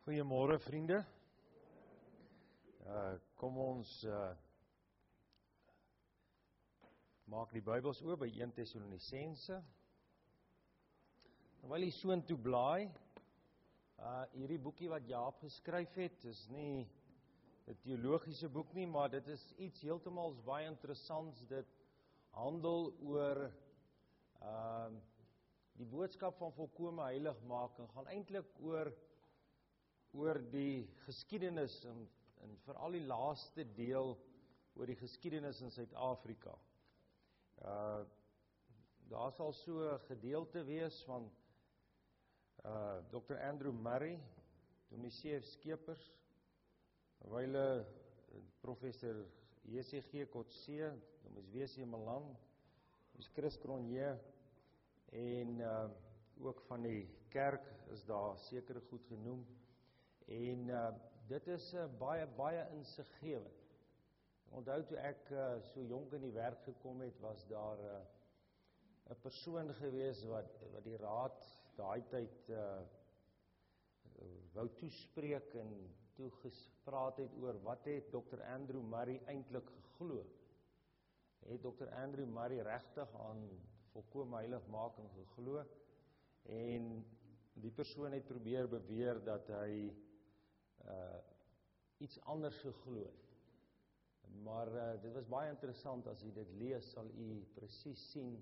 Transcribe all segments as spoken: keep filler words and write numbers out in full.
Goeiemôre vriende. Uh, kom ons uh, maak die Bybels oop by Eerste Tessalonisense. Terwyl jy soontoe blaai, uh, hierdie boekie wat Jaap geskryf het, is nie 'n teologiese boek nie, maar dit is iets heeltemal baie interessants. Dit handel oor uh, die boodskap van volkome heiligmaking, gaan eintlik oor oor die geskiedenis en, en veral die laaste deel oor die geskiedenis in Suid-Afrika. Uh, daar sal so 'n gedeelte wees van uh, dokter Andrew Murray, Dominee C F Skeepers, terwyl professor J C G Kotse, Dominee W C Malan, Dominee Chris Cronje en uh, ook van die kerk is daar sekere goed genoem. En uh, dit is uh, baie, baie insiggewend. Onthou toe ek uh, so jonk in die werk gekom het, was daar 'n uh, persoon gewees wat, wat die raad daai tyd uh, wou toespreek en toe gespraat het oor wat het dokter Andrew Murray eintlik geglo. Het dokter Andrew Murray regtig aan volkome heiligmaking geglo? En die persoon het probeer beweer dat hy Uh, iets anders geglo het. Maar uh, dit was baie interessant. As jy dit lees, sal jy presies sien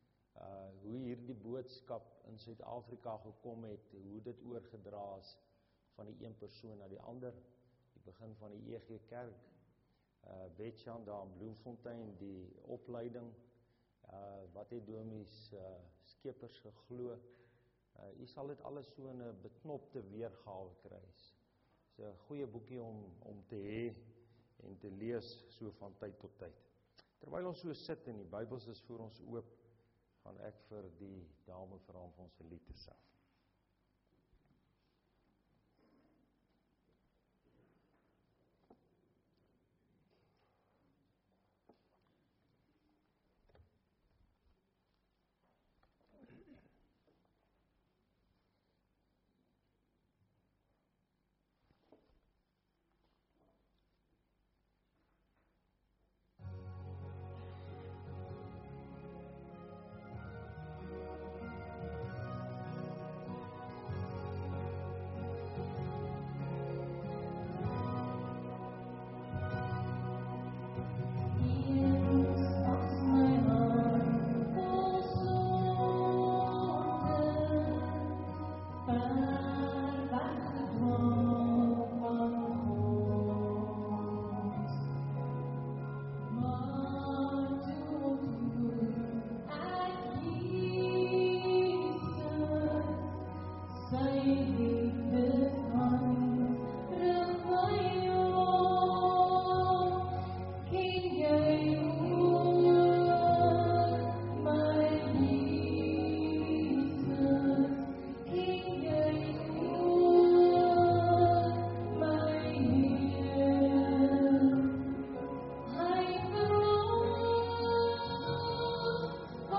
uh, hoe hierdie boodskap in Suid-Afrika gekom het, hoe dit oorgedra is van die een persoon na die ander, die begin van die E G Kerk, uh, Betjan daar in Bloemfontein, die opleiding, uh, wat het domies uh, Skeepers geglo. Uh, jy sal dit alles so in 'n beknopte weergawe kry. Dit is 'n goeie boekie om, om te hê en te lees so van tyd tot tyd. Terwyl ons so sit en die Bybels is voor ons oop, gaan ek vir die dame vra om vir ons 'n lied te sing.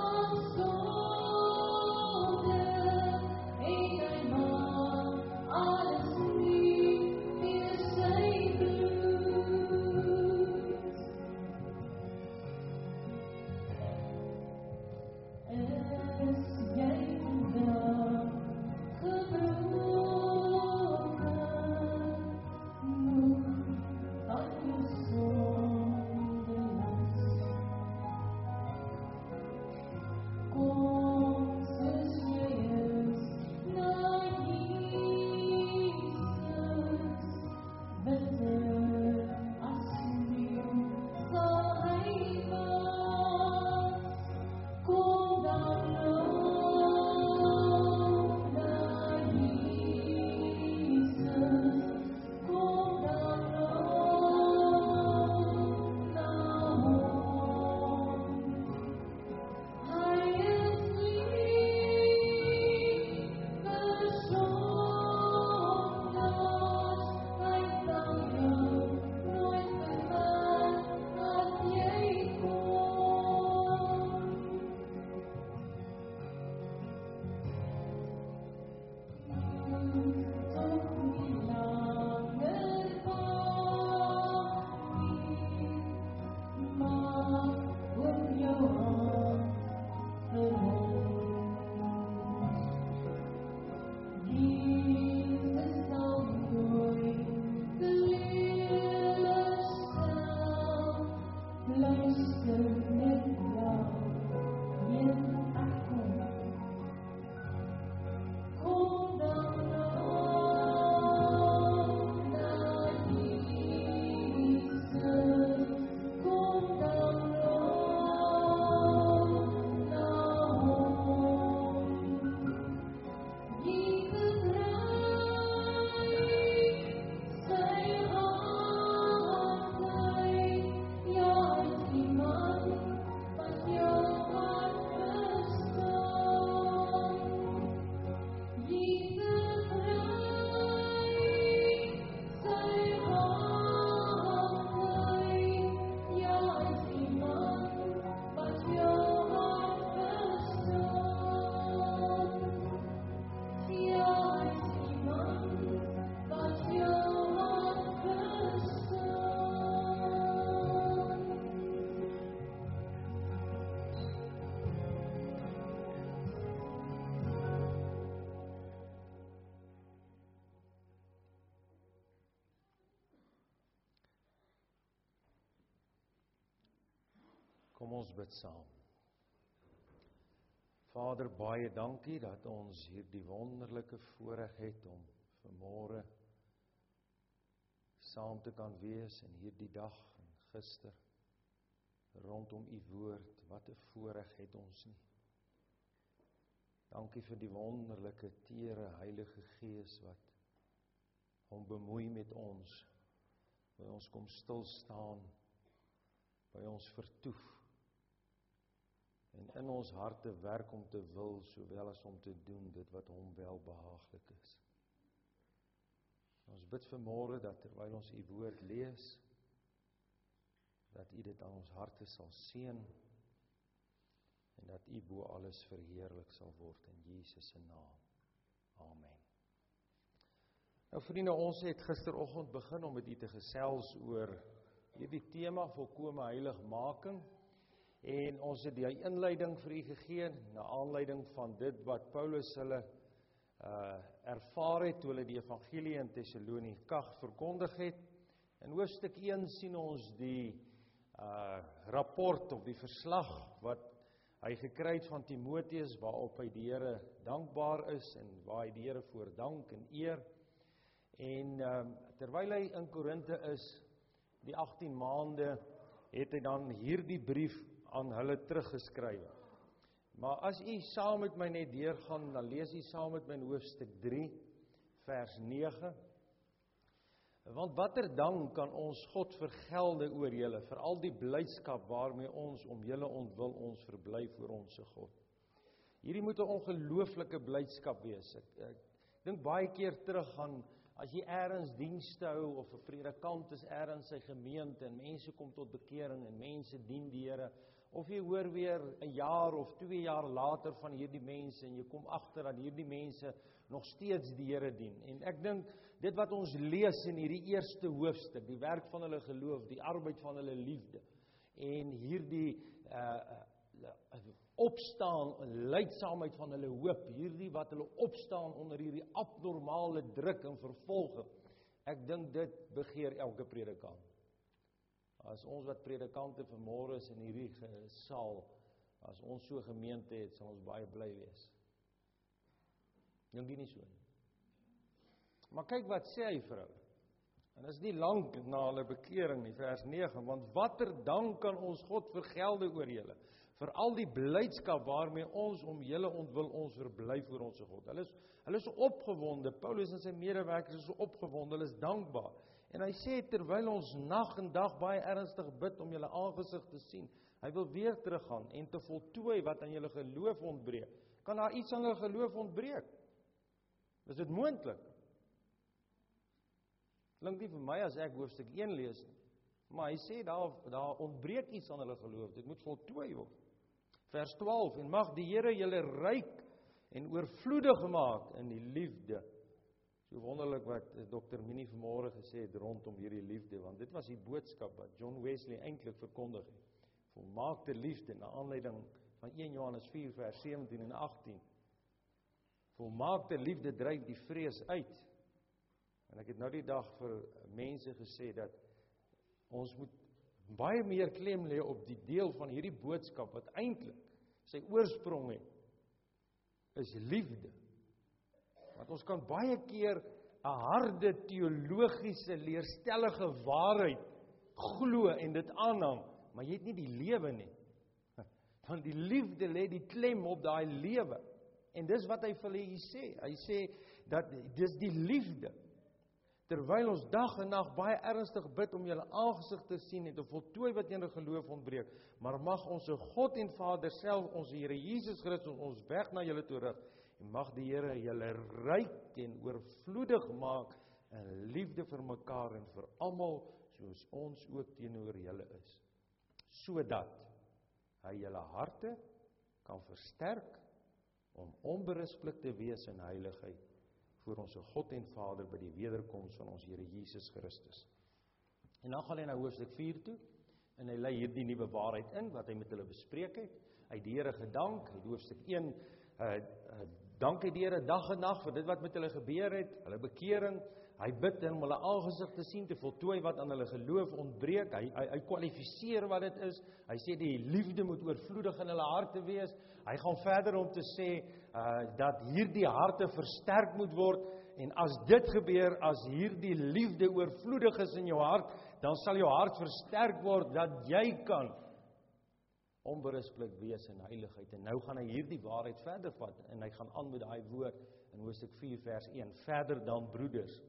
Oh Kom ons bid saam. Vader, baie dankie dat ons hierdie wonderlike voorreg het om vanmôre saam te kan wees in hierdie dag en gister rondom u woord. Wat 'n voorreg het ons nie. Dankie vir die wonderlike tere Heilige Gees wat hom bemoei met ons, by ons kom stil staan, by ons vertoef en in ons harte werk om te wil, sowel as om te doen dit wat hom welbehaaglik is. Ons bid vanmôre dat terwyl ons u woord lees, dat u dit aan ons harte sal seën en dat u bo alles verheerlik sal word in Jesus se naam. Amen. Nou vriende, ons het gisteroggend begin om met u te gesels oor hierdie tema volkome heiligmaking. En ons het die inleiding vir u gegee, na aanleiding van dit wat Paulus hulle uh, ervaar het, toe hulle die evangelie in Thessalonika verkondig het. In hoofstuk een sien ons die uh, rapport of die verslag wat hy gekry het van Timotheus, waarop hy die Here dankbaar is, en waar hy die Here voor dank en eer. En um, terwyl hy in Korinthe is, die agttien maande, het hy dan hierdie brief aan hulle teruggeskrywe. Maar as u saam met my net deurgaan, dan lees u saam met my in hoofstuk drie, vers nege. Want watter dank kan ons God vergelde oor julle, vir al die blydskap waarmee ons om julle ontwil ons verbly voor ons God. Hierdie moet 'n ongelooflike blydskap wees. Ek, ek dink baie keer terug aan, as jy ergens dienste hou, of 'n predikant is ergens sy gemeente, en mense kom tot bekering, en mense dien die Here, of jy hoor weer 'n jaar of twee jaar later van hierdie mense, en jy kom agter dat hierdie mense nog steeds die Here dien. En ek dink, dit wat ons lees in hierdie eerste hoofstuk, die werk van hulle geloof, die arbeid van hulle liefde, en hierdie uh, uh, opstaan, lydsaamheid van hulle hoop, hierdie wat hulle opstaan onder hierdie abnormale druk en vervolging, ek dink dit begeer elke predikant. As ons wat predikante vanmôre is in hierdie saal, as ons so gemeente het, sal ons baie bly wees. Dink jy nie so nie? Maar kyk wat sê hy vir hulle. En is nie lank na hulle bekering nie, vers nege, want watter dank kan ons God vergelde oor julle, vir al die blydskap waarmee ons om julle ontwil ons verbly voor ons God. Hulle is, hulle is so opgewonde, Paulus en sy medewerkers is so opgewonde, hulle is dankbaar. En hy sê, terwyl ons nag en dag baie ernstig bid om julle aangesig te sien, hy wil weer teruggaan en te voltooi wat aan julle geloof ontbreek. Kan daar iets aan hulle geloof ontbreek? Is dit moontlik? Klink nie vir my as ek hoofstuk een lees nie. Maar hy sê, daar, daar ontbreek iets aan hulle geloof, dit moet voltooi word. Vers twaalf, en mag die Here julle ryk en oorvloedig maak in die liefde. So wonderlik wat dokter Minnie vanmôre gesê het rondom hierdie liefde, want dit was die boodskap wat John Wesley eintlik verkondig het. Volmaakte liefde, na aanleiding van een Johannes vier vers sewentien en agttien. Volmaakte liefde dryf die vrees uit. En ek het nou die dag vir mense gesê dat ons moet baie meer klem lê op die deel van hierdie boodskap wat eintlik sy oorsprong het, is liefde. Want ons kan baie keer 'n harde teologiese leerstellige waarheid glo en dit aanhang, maar jy het nie die lewe nie. Want die liefde lê die klem op daai lewe. En dis wat hy vir hulle sê. Hy sê dat dis die liefde. Terwyl ons dag en nag baie ernstig bid om julle aangesig te sien en te voltooi wat julle geloof ontbreek, maar mag ons God en Vader self, ons Here Jesus Christus, ons weg na julle toe rig, en mag die Here julle ryk en oorvloedig maak in liefde vir mekaar en vir almal, soos ons ook teenoor julle is, sodat hy julle harte kan versterk om onberisplik te wees in heiligheid voor ons God en Vader by die wederkoms van ons Here Jesus Christus. En dan gaan hy na hoofstuk vier toe, en hy lei hierdie nuwe waarheid in, wat hy met hulle bespreek het. Hy het die Here gedank, hy het hoofstuk een, uh, uh, dank hy die Here dag en nag vir dit wat met hulle gebeur het, hulle bekering. Hy bid om hulle aangesig te sien, te voltooi wat aan hulle geloof ontbreek. Hy hy, hy kwalifiseer wat dit is. Hy sê die liefde moet oorvloedig in hulle harte wees. Hy gaan verder om te sê uh, dat hierdie harte versterk moet word. En as dit gebeur, as hierdie liefde oorvloedig is in jou hart, dan sal jou hart versterk word dat jy kan onberispelik wees in heiligheid. En nou gaan hy hierdie waarheid verder vat en hy gaan aan met daai woord in Hosea vier vers een, verder dan broeders.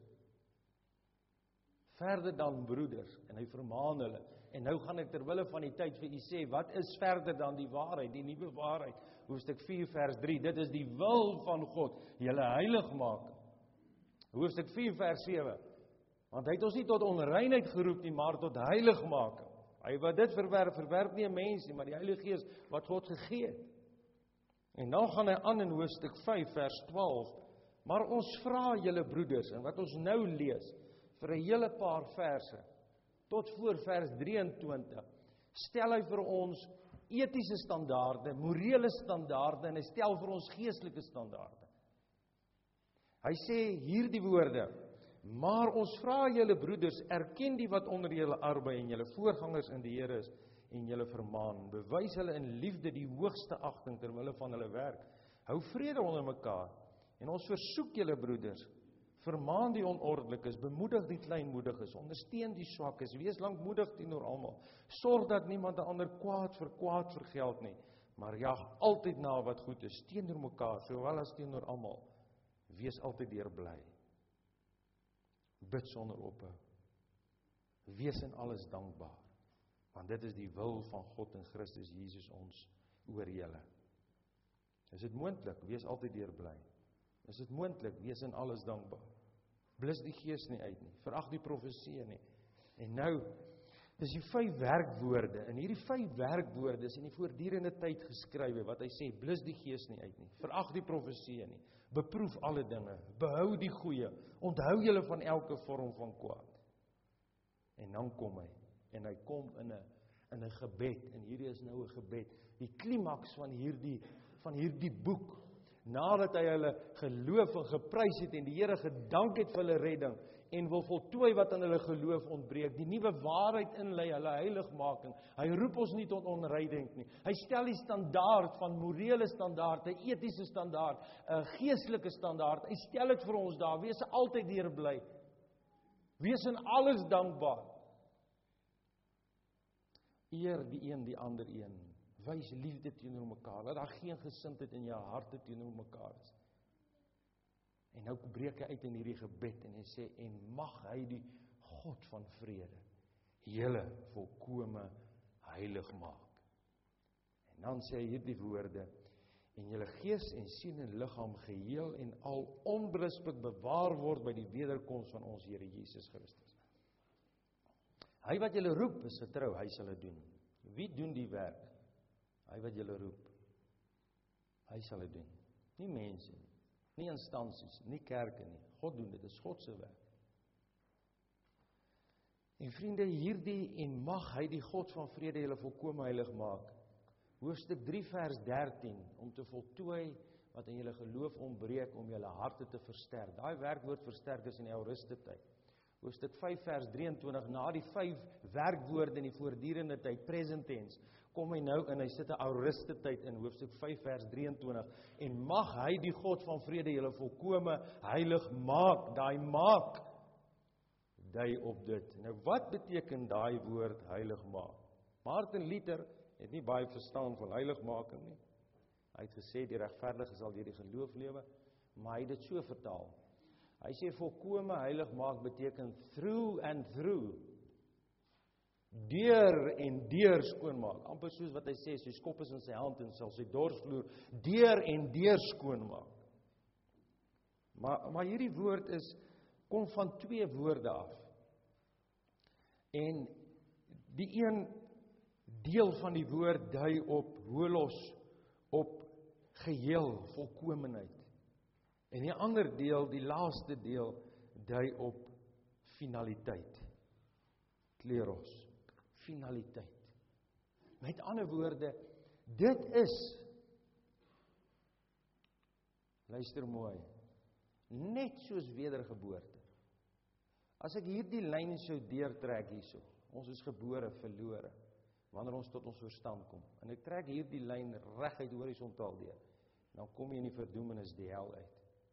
Verder dan broeders, en hy vermaan hulle. En nou gaan ek terwille van die tyd vir u sê, wat is verder dan die waarheid, die nuwe waarheid? Hosea vier vers drie, dit is die wil van God, julle heilig maak. Hosea vier vers sewe, want hy het ons nie tot onreinheid geroep nie, maar tot heilig maak. Hy wat dit verwerp, verwerp nie 'n mens nie, maar die Heilige Gees wat God gegee het. En dan gaan hy aan in Hosea vyf vers twaalf, maar ons vra julle broeders, en wat ons nou lees, vir 'n hele paar verse, tot voor vers drieëntwintig, stel hy vir ons etiese standaarde, morele standaarde, en hy stel vir ons geestelike standaarde. Hy sê hierdie woorde, maar ons vra julle broeders, erken die wat onder julle arbei, en julle voorgangers in die Here is, en julle vermaan, bewys hulle in liefde die hoogste agting terwille van hulle werk, hou vrede onder mekaar, en ons versoek julle broeders, vermaan die onordelikes, bemoedig die kleinmoediges, ondersteun die swakkes, wees lankmoedig teenoor almal, sorg dat niemand 'n ander kwaad vir kwaad vergeld nie, maar jag altyd na wat goed is, teenoor mekaar, sowel as teenoor almal, wees altyd deurbly, bid sonder ophou, wees in alles dankbaar, want dit is die wil van God in Christus Jesus ons oor julle. Is dit moontlik? Wees altyd deurbly. Is dit moontlik? Wees in alles dankbaar. Blus die gees nie uit nie. Verag die profesie nie. En nou, dis die vyf werkwoorde. En hierdie vyf werkwoorde is in die voortdurende tyd geskrywe, wat hy sê, blus die gees nie uit nie. Verag die profesie nie. Beproef alle dinge. Behou die goeie. Onthou julle van elke vorm van kwaad. En dan kom hy. En hy kom in 'n in 'n gebed. En hierdie is nou 'n gebed. Die klimaks van hierdie van hierdie boek. Nadat hy hulle geloof en geprys het en die Here gedank het vir hulle redding en wil voltooi wat aan hulle geloof ontbreek, die nuwe waarheid inlei, hulle heiligmaking. Hy roep ons nie tot onreinheid nie. Hy stel die standaard van morele standaard, 'n etiese standaard, 'n geestelike standaard. Hy stel dit vir ons daar. Wees altyd deurbly. Wees in alles dankbaar. Eer die een die ander een. Wys liefde teenoor mekaar, dat daar geen gesindheid in jou harte teenoor mekaar is. En nou breek hy uit in hierdie gebed en hy sê, en mag hy die God van vrede julle volkome heilig maak. En dan sê hy hierdie woorde, en julle gees en siel en liggaam geheel en al onberisplik bewaar word by die wederkoms van ons Here Jesus Christus. Hy wat julle roep is getrou, hy sal dit doen. Wie doen die werk? Hy wat julle roep, hy sal dit doen. Nie mense nie, nie instansies, nie kerke nie. God doen dit, dit is God se werk. En vriende, hierdie en mag hy die God van vrede julle volkome heilig maak. Hoofstuk drie vers dertien, om te voltooi wat in julle geloof ontbreek, om julle harte te versterk. Daai werkwoord versterk is in die Aoriste tyd. Hoofstuk vyf vers drieëntwintig, na die vyf werkwoorde in die voortdurende tyd, present tense, kom hy nou en hy sit 'n aoriste tyd in hoofstuk vyf vers drieëntwintig, en mag hy die God van vrede julle volkome heilig maak. Daai maak, dui op dit. Nou wat beteken daai woord heilig maak? Martin Luther het nie baie verstaan van heiligmaking nie. Hy het gesê die regverdige sal deur die geloof lewe, maar hy het dit so vertaal. Hy sê volkome heilig maak beteken through and through. Deur en deur skoonmaak. Amper soos wat hy sê, sy skop is in sy hand en sal sy dorsvloer deur en deur skoonmaak. Maar maar hierdie woord is kom van twee woorde af. En die een deel van die woord dui op holos, op geheel, volkomenheid. En die ander deel, die laaste deel, dui op finaliteit. Kleros, finaliteit. Met ander woorde, dit is, luister mooi, net soos wedergeboorte. As ek hierdie lyn sou deurtrek hierso, ons is gebore verlore, wanneer ons tot ons verstand kom, en ek trek hierdie lyn reguit horisontaal deur, dan kom jy in die verdoemenis, die hel uit.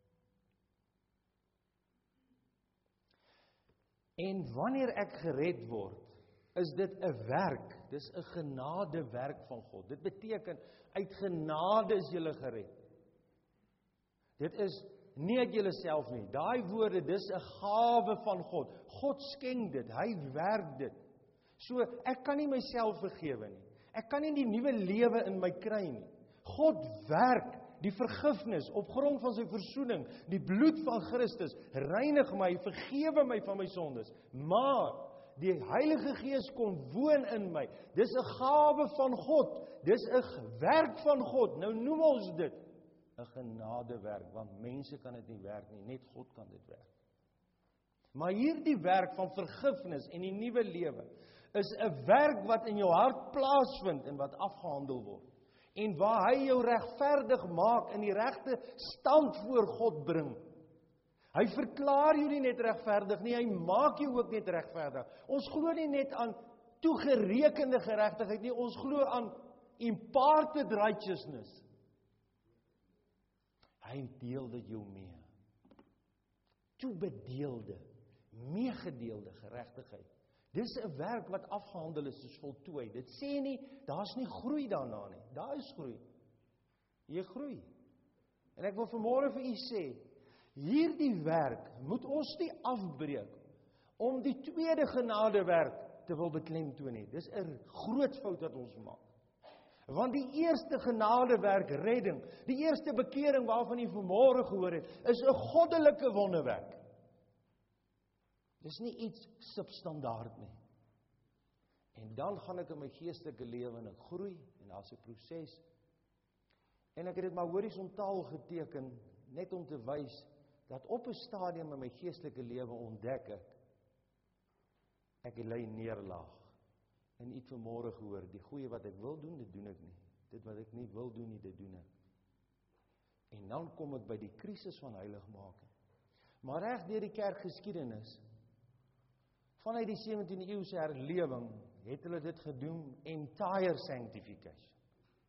En wanneer ek gered word, is dit 'n werk, dis 'n genadewerk van God. Dit beteken, uit genade is jy gered. Dit is nie uit jouself nie. Daai woorde, dis 'n gawe van God. God skenk dit, hy werk dit. So, ek kan nie myself vergewe nie. Ek kan nie die nuwe lewe in my kry nie. God werk die vergifnis op grond van sy versoening, die bloed van Christus, reinig my, vergewe my van my sondes. Maar die Heilige Gees kom woon in my. Dis 'n gawe van God. Dis 'n werk van God. Nou noem ons dit 'n genadewerk, want mense kan dit nie werk nie, net God kan dit werk. Maar hierdie werk van vergifnis en die nuwe lewe is 'n werk wat in jou hart plaasvind en wat afgehandel word. En waar hy jou regverdig maak, in die regte stand voor God bring. Hy verklaar jou nie net regverdig nie, hy maak jou ook net regverdig. Ons glo nie net aan toegerekende geregtigheid nie, ons glo aan imparted righteousness. Hy deel dit jou mee. Toebedeelde, meegedeelde geregtigheid. Dis 'n werk wat afgehandel is, is voltooi. Dit sê nie, daar's nie groei daarna nie. Daar is groei. Jy groei. En ek wil vanmôre vir u sê, hierdie werk moet ons nie afbreek om die tweede genadewerk te wil beklemtoon nie. Dis 'n groot fout wat ons maak. Want die eerste genadewerk, redding, die eerste bekering waarvan jy vanmôre gehoor het, is 'n goddelike wonderwerk. Dis nie iets substandaard nie. En dan gaan ek in my geestelike lewe en ek groei, en daar's 'n proses. En ek het dit maar horisontaal geteken, net om te wys, dat op 'n stadium in my geestelike lewe ontdek ek, ek ly neerlaag. En iets vanmôre gehoor, die goeie wat ek wil doen, dit doen ek nie. Dit wat ek nie wil doen nie, dit doen ek. En dan kom ek by die krisis van heiligmaking. Maar reg deur die kerkgeskiedenis, vanuit die sewentiende eeuse herlewing, het hulle dit gedoen, entire sanctification.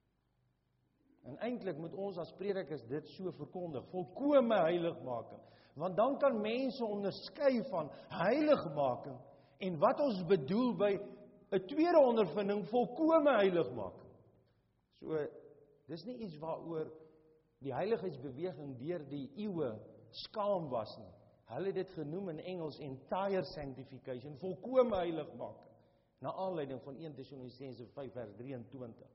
En eintlik moet ons as predikers dit so verkondig, volkome heiligmaking. Want dan kan mense onderskei van heiligmaking, en wat ons bedoel by 'n tweede ondervinding, volkome heiligmaking. So, dis nie iets waaroor die heiligheidsbeweging deur die eeue skaam was nie. Hulle het dit genoem in Engels entire sanctification, volkome heiligmaking, na aanleiding van eerste Tessalonisense vyf vers drieëntwintig.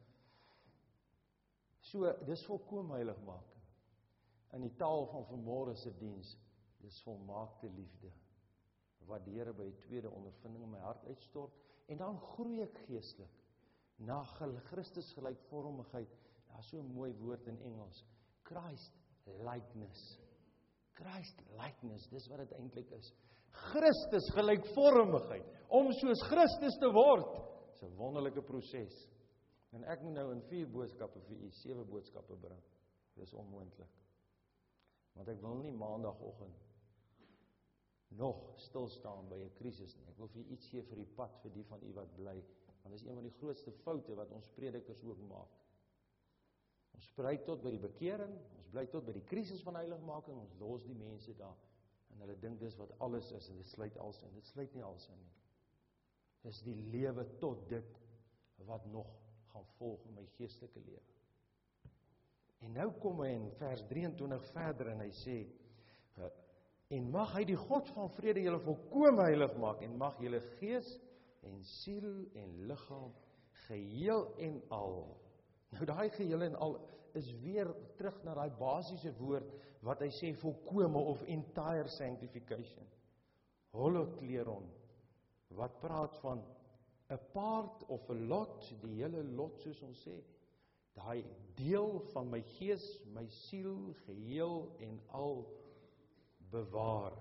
So, dis volkome heiligmaking. In die taal van vanmôre se diens, dis volmaakte liefde, wat die Here by die tweede ondervinding in my hart uitstort, en dan groei ek geestelik, na Christus gelykvormigheid, daar's so 'n mooi woord in Engels, Christ likeness, Christ likeness, dis wat dit eintlik is, Christus gelykvormigheid, om soos Christus te word, is 'n wonderlike proses, en ek moet nou in vier boodskappe vir u, sewe boodskappe bring, dis onmoontlik, want ek wil nie maandagooggend nog stilstaan by 'n krisis nie. Ek wil vir iets gee vir die pad vir die van u wat bly, want dis een van die grootste foute wat ons predikers ook maak. Ons bly tot by die bekering, ons bly tot by die krisis van heiligmaking, ons los die mense daar, en hulle dink dis wat alles is, en dit sluit alles in, dit sluit nie alles in nie. Dis die lewe tot dit, wat nog gaan volg in my geestelike lewe. En nou kom hy in vers drieëntwintig verder, en hy sê, en mag hy die God van vrede julle volkome heilig maak, en mag julle gees, en siel, en liggaam, geheel en al. Nou daai geheel en al, is weer terug na daai basiese woord, wat hy sê, volkome, of entire sanctification. Holokleron, wat praat van, a part of a lot, die hele lot, soos ons sê, daai deel van my gees, my siel, geheel en al, bewaar.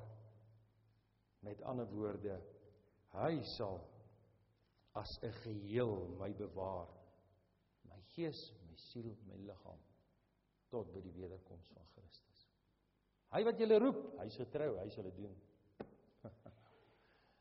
Met ander woorde, hy sal as 'n geheel my bewaar. My gees, my siel, my liggaam, tot by die wederkoms van Christus. Hy wat julle roep, hy is getrou, hy sal dit doen.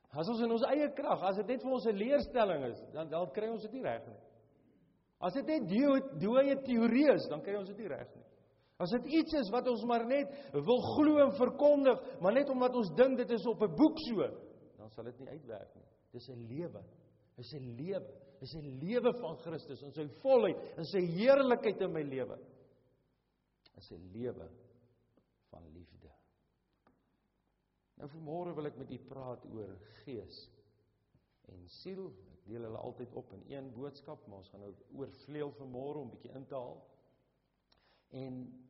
As ons in ons eie krag, as dit net vir ons 'n leerstelling is, dan, dan kry ons dit nie reg nie. As dit net dooie teorie is, dan kry ons dit nie reg nie. As dit iets is wat ons maar net wil glo en verkondig, maar net omdat ons dink dit is op 'n boek so, dan sal dit nie uitwerk nie. Dis 'n lewe. Dis 'n lewe. Dis 'n lewe van Christus in sy volheid, in sy heerlikheid in my lewe. Dis 'n lewe van liefde. Nou vanmôre wil ek met u praat oor gees en siel. Ek deel hulle altyd op in een boodskap, maar ons gaan nou oorvleuel vanmôre om bietjie in te haal. En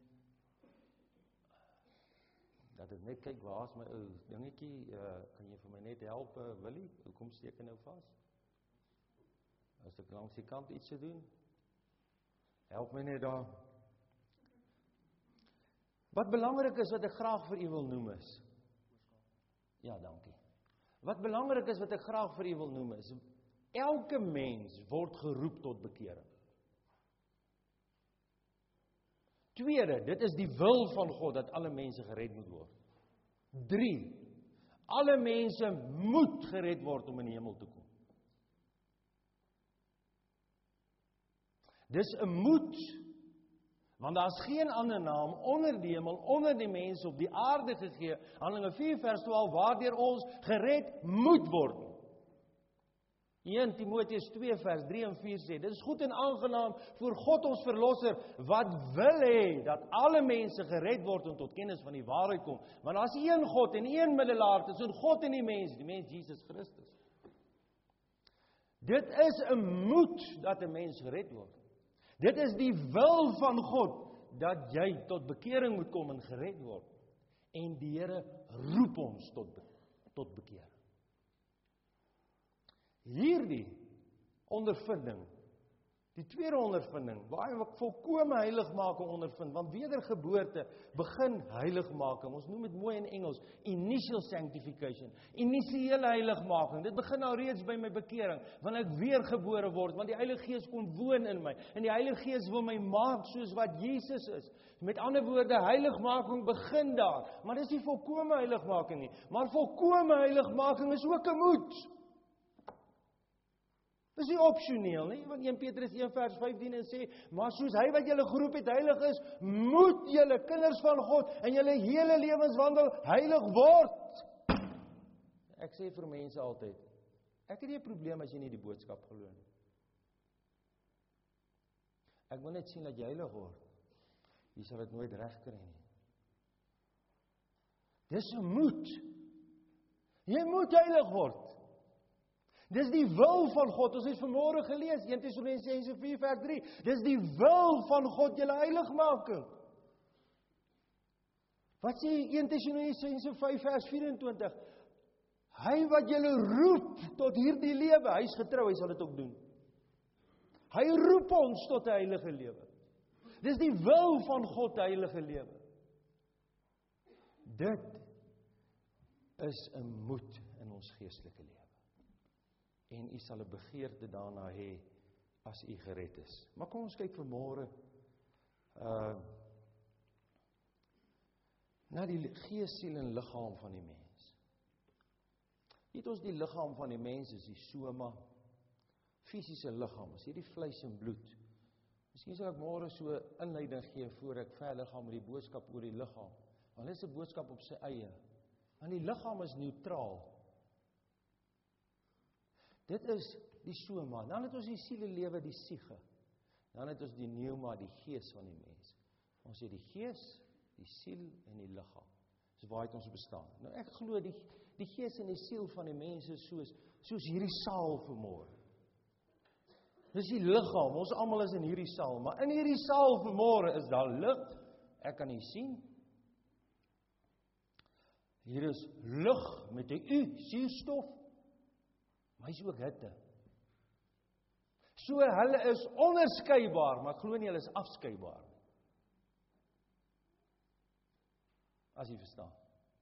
dat ek net kyk, waar is my ou dingetjie, uh, kan jy vir my net help, uh, Willie? Hoekom steek hy nou vas? As ek langs die kant iets te doen, help my net daar. Wat belangrik is, wat ek graag vir u wil noem is, ja, dankie. Wat belangrik is, wat ek graag vir u wil noem is, elke mens word geroep tot bekering. Tweede, dit is die wil van God, dat alle mense gered moet word. Drie, alle mense moet gered word om in die hemel te kom. Dis 'n moet, want daar is geen ander naam onder die hemel, onder die mense op die aarde gegee, Handelinge vier vers twaalf, waardeur ons gered moet word. Eerste Timoteus twee vers drie en vier sê, dit is goed en aangenaam voor God ons verlosser, wat wil hê, dat alle mense gered word en tot kennis van die waarheid kom. Want daar is een God en een middelaar tussen God en die mens, die mens Jesus Christus. Dit is 'n moet dat 'n mens gered word. Dit is die wil van God, dat jy tot bekering moet kom en gered word. En die Here roep ons tot, tot bekering. Hierdie ondervinding, die tweede ondervinding, waar ek volkome heiligmaking ondervind, want wedergeboorte begin heiligmaking. Ons noem dit mooi in Engels, initial sanctification, initiële heiligmaking. Dit begin nou reeds by my bekering, wanneer ek weergebore word, want die Heilige Gees kom woon in my, en die Heilige Gees wil my maak soos wat Jesus is. Met ander woorde, heiligmaking begin daar, maar dis nie volkome heiligmaking nie, maar volkome heiligmaking is ook 'n moet. Dis nie opsioneel nie, want Eerste Petrus een vers vyftien en sê, maar soos hy wat julle geroep het heilig is, moet julle kinders van God en julle hele lewenswandel heilig word. Ek sê vir mense altyd, ek het nie 'n probleem as jy nie die boodskap glo nie. Ek wil net sien dat jy heilig word. Jy sal dit nooit reg kry nie. Dis 'n moet. Jy moet heilig word. Dis die wil van God, ons het vanmôre gelees, Eerste Tessalonisense vier vers drie, dis die wil van God, julle heiligmaking. Wat sê Eerste Tessalonisense vyf vers vyf-en-twintig? Hy wat julle roep tot hierdie lewe, hy is getrou, hy sal dit ook doen. Hy roep ons tot 'n heilige lewe. Dis die wil van God, 'n heilige lewe. Dit is 'n moet in ons geestelike lewe. En u sal 'n begeerte daarna hê as u gered is. Maar kom ons kyk vanmôre uh na die gees, siel en liggaam van die mens. Weet ons, die liggaam van die mens is die soma, fisiese liggaam, is hierdie vleis en bloed. Miskien sal ek môre so inleiding gee voor ek verder gaan met die boodskap oor die liggaam. Want dit is 'n boodskap op sy eie. Want die liggaam is neutraal. Dit is die soma, dan het ons die sielelewe, die siege. Dan het ons die pneuma, die gees van die mens. Ons het die gees, die siel en die liggaam. Dis waar het ons bestaan. Nou ek glo die, die gees en die siel van die mense soos, soos hierdie saal vanmôre. Dis die liggaam, ons almal is in hierdie saal, maar in hierdie saal vanmôre is daar lig, ek kan nie sien. Hier is lug met 'n U, suurstof, maar hy is ook hitte. So hulle is onderskeibaar, maar ek glo nie hulle is afskeibaar. As jy verstaan.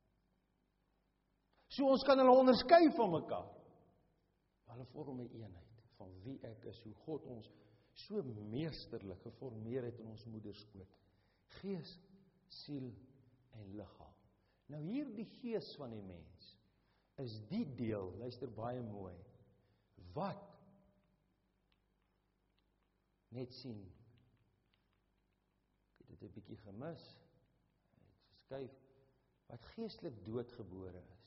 So ons kan hulle onderskei van mekaar. Maar hulle vorm 'n eenheid van wie ek is, hoe God ons so meesterlik geformeer het in ons moederskoot. Gees, siel en liggaam. Nou hier die gees van die mens. is die deel, luister baie mooi, wat net sien, ek het dit 'n bietjie gemis, het geskuif, wat geestelik doodgebore is.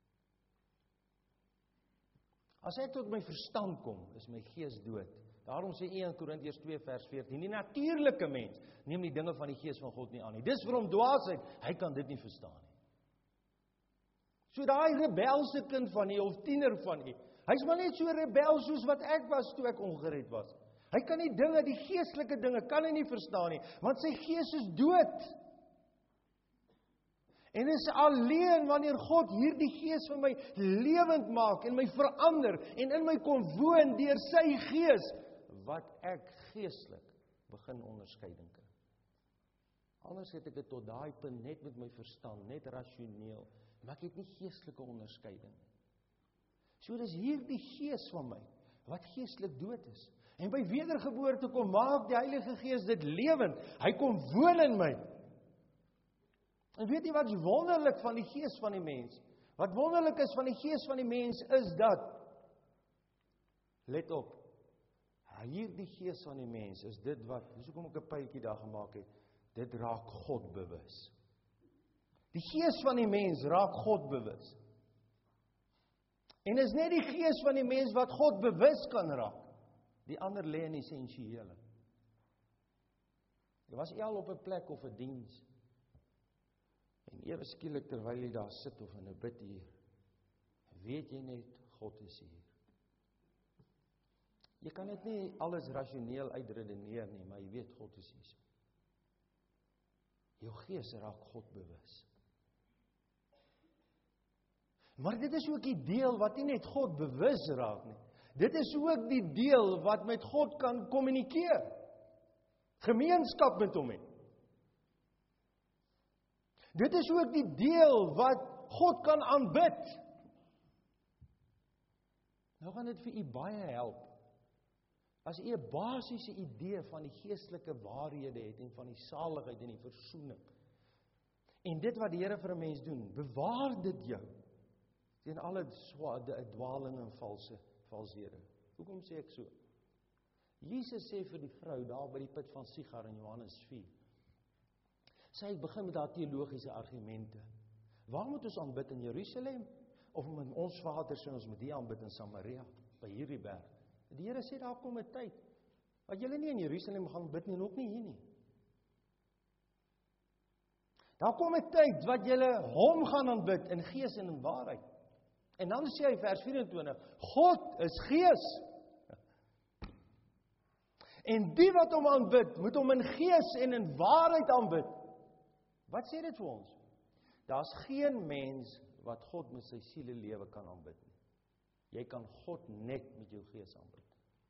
As ek tot my verstand kom, is my gees dood. Daarom sê Eerste Korintiërs twee vers veertien, die natuurlike mens neem die dinge van die gees van God nie aan nie. Dis vir hom dwaasheid, hy kan dit nie verstaan nie. So daai rebelse kind van u, of tiener van u, hy's maar net so rebel soos wat ek was toe ek ongered was. Hy kan nie dinge, die geestelike dinge, kan hy nie verstaan nie, want sy gees is dood. En dit is alleen wanneer God hierdie gees vir my lewend maak, en my verander, en in my kom woon deur sy gees, wat ek geestelik begin onderskeiding kry. Anders het ek dit tot daai punt net met my verstand, net rasioneel, maar ek het nie geestelike onderskeiding. So dis hierdie gees van my, wat geestelik dood is. En by wedergeboorte kom maak die Heilige Gees dit lewend. Hy kom woon in my. En weet jy wat is wonderlik van die gees van die mens? Wat wonderlik is van die gees van die mens is dat, let op, hierdie gees van die mens is dit wat, dis hoekom ek 'n pyletjie daar gemaak het, dit raak God bewus. Die gees van die mens raak God bewus. En is net die gees van die mens wat God bewus kan raak. Die ander lê in die essensiële. Jy was al op 'n plek of 'n diens, en ewe skielik terwyl jy daar sit of in 'n biduur, weet jy net, God is hier. Jy kan dit nie alles rasioneel uitredeneer nie, maar jy weet God is hier. Jou gees raak God bewus. Maar dit is ook die deel wat nie net God bewus raak nie. Dit is ook die deel wat met God kan kommunikeer. Gemeenskap met hom het. Dit is ook die deel wat God kan aanbid. Nou gaan dit vir u baie help. As u 'n basiese idee van die geestelike waarhede het en van die saligheid en die versoening. En dit wat die Here vir 'n mens doen, bewaar dit jou teen alle dwaling en valse valshede. Hoekom sê ek so? Jesus sê vir die vrou daar by die put van Sigar in Johannes vier. Sy begin met haar teologiese argumente. Waar moet ons aanbid, in Jerusalem? Of met ons Vader sê ons moet hier aanbid in Samaria, by hierdie berg? Die Here sê daar kom 'n tyd wat julle nie in Jerusalem gaan bid nie en ook nie hier nie. Daar kom 'n tyd wat julle hom gaan aanbid in gees en in waarheid. En dan sê hy vers vyf-en-twintig, God is gees. En die wat hom aanbid, moet hom in gees en in waarheid aanbid. Wat sê dit vir ons? Daar's geen mens wat God met sy siele lewe kan aanbid nie. Jy kan God net met jou gees aanbid.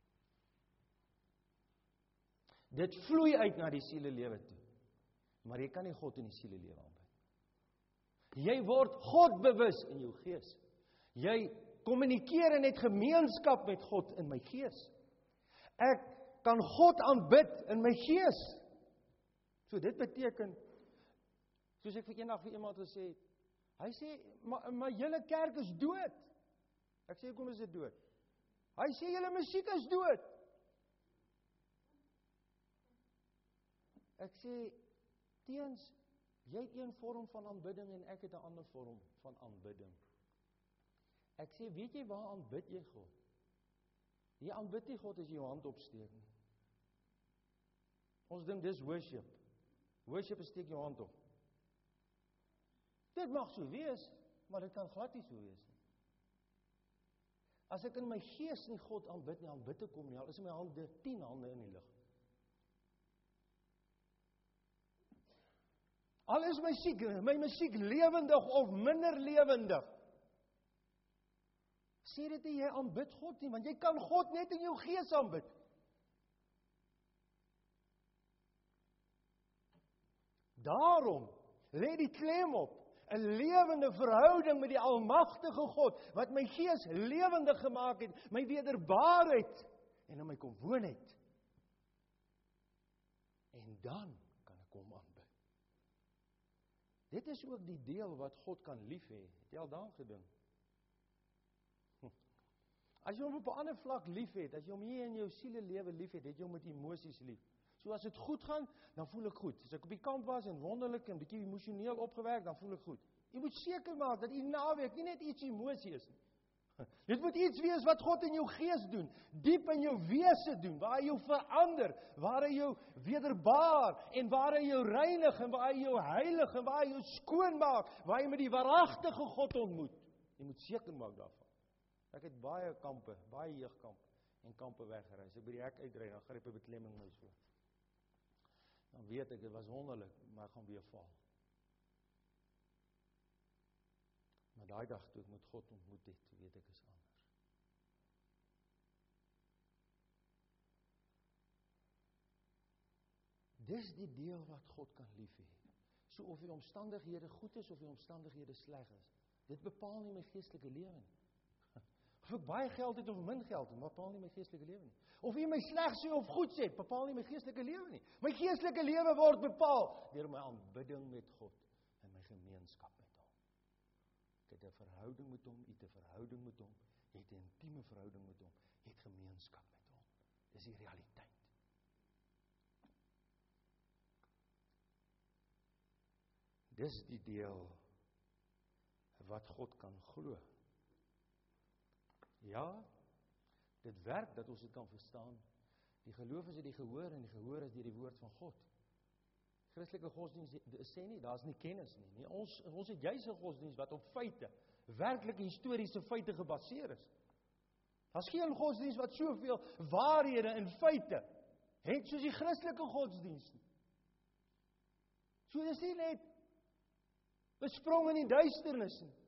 Dit vloei uit na die siele lewe toe. Maar jy kan nie God in die siele lewe aanbid. Jy word God bewus in jou gees. Jy kommunikeer en het gemeenskap met God in my gees. Ek kan God aanbid in my gees. So dit beteken, soos ek vir eendag vir iemand gesê het, hy sê, maar, maar julle kerk is dood. Ek sê, kom is dit dood? Hy sê, julle musiek is dood. Ek sê, teens, jy het een vorm van aanbidding en ek het 'n ander vorm van aanbidding. Ek sê, weet jy waar aanbid jy God? Jy aanbid nie God as jy jou hand opsteek nie. Ons dink dis worship. Worship is steek jou hand op. Dit mag so wees, maar dit kan glad nie so wees nie. As ek in my gees nie God aanbid nie, aanbid ek hom nie, al is my hande tien hande in die lug. Al is my musiek, my musiek lewendig of minder lewendig. Sê dit nie, jy aanbid God nie, want jy kan God net in jou gees aanbid. Daarom lê die klem op 'n lewende verhouding met die almagtige God, wat my gees lewendig gemaak het, my wederbaar het, en in my kom woon het. En dan kan ek hom aanbid. Dit is ook die deel wat God kan lief hê. Het jy al daaraan gedink? As jy hom op 'n ander vlak lief het, as jy hom hier in jou siele lewe lief het, het jy hom met emosies lief. So as dit goed gaan, dan voel ek goed. As ek op die kamp was en wonderlik en bietjie emosioneel opgewerk, dan voel ek goed. Jy moet seker maak dat die naweek nie net iets emosie is nie. Dit moet iets wees wat God in jou gees doen, diep in jou wese doen, waar hy jou verander, waar hy jou wederbaar en waar hy jou reinig en waar hy jou heilig en waar hy jou skoon maak, waar hy met die waaragtige God ontmoet. Jy moet seker maak daarvan. Ek het baie kampe, baie jeugkampe en kampe weggery. As ek by die hek uitry, dan gryp 'n beklemming my so. Dan weet ek, dit was wonderlik, maar ek gaan weer val. Maar daai dag toe ek met God ontmoet het, weet ek is anders. Dis die deel wat God kan lief hê. So of die omstandighede goed is of die omstandighede sleg is, dit bepaal nie my geestelike lewe nie. Of ek baie geld het of min geld het, bepaal nie my geestelike lewe nie. Of jy my sleg sê of goed sê, bepaal nie my geestelike lewe nie. My geestelike lewe word bepaal deur my aanbidding met God en my gemeenskap met hom. Ek het 'n verhouding met hom, jy het 'n verhouding met hom, jy het 'n intieme verhouding met hom, jy het gemeenskap met hom. Dis die realiteit. Dis die deel wat God kan glo. Ja, dit werk dat ons dit kan verstaan. Die geloof is uit die gehoor en die gehoor is deur die woord van God. Christelike godsdienst sê nie, daar is nie kennis nie. nie. Ons, ons het juis 'n godsdienst wat op feite, werklike historiese feite gebaseer is. Daar is geen godsdienst wat soveel waarhede en feite het soos die Christelike godsdienst. So dis nie net besprong in die duisternis nie.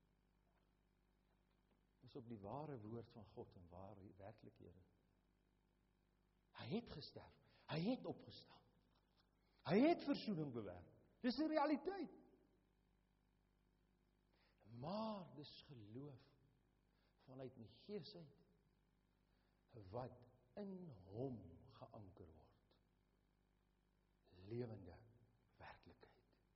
Dis op die ware woord van God en ware werklikhede. Hy het gesterf, hy het opgestaan. Hy het versoening bewerk. Dis 'n realiteit. Maar dis geloof vanuit my gees uit wat in hom geanker word. Lewende werklikheid.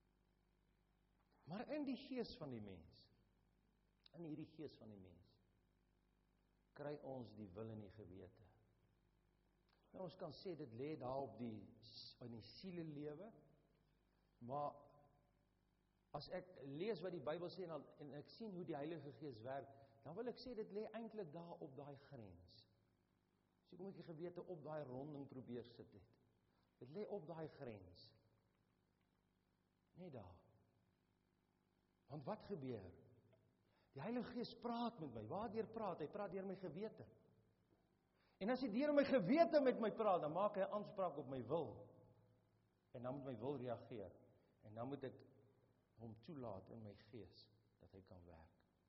Maar in die gees van die mens, in hierdie gees van die mens, kry ons die wil en die gewete. Nou, ons kan sê, dit lê daar op die, in die sielelewe, maar as ek lees wat die Bybel sê, en, en ek sien hoe die Heilige Gees werk, dan wil ek sê, dit lê eintlik daar op daai grens. So kom ek die gewete op daai ronding probeer sit het. Dit lê op daai grens. Net daar. Want wat gebeur? Die Heilige Gees praat met my. Waardeur praat? Hy praat deur my gewete. En as hy deur my gewete met my praat, dan maak hy 'n aanspraak op my wil. En dan moet my wil reageer. En dan moet ek hom toelaat in my gees, dat hy kan werk.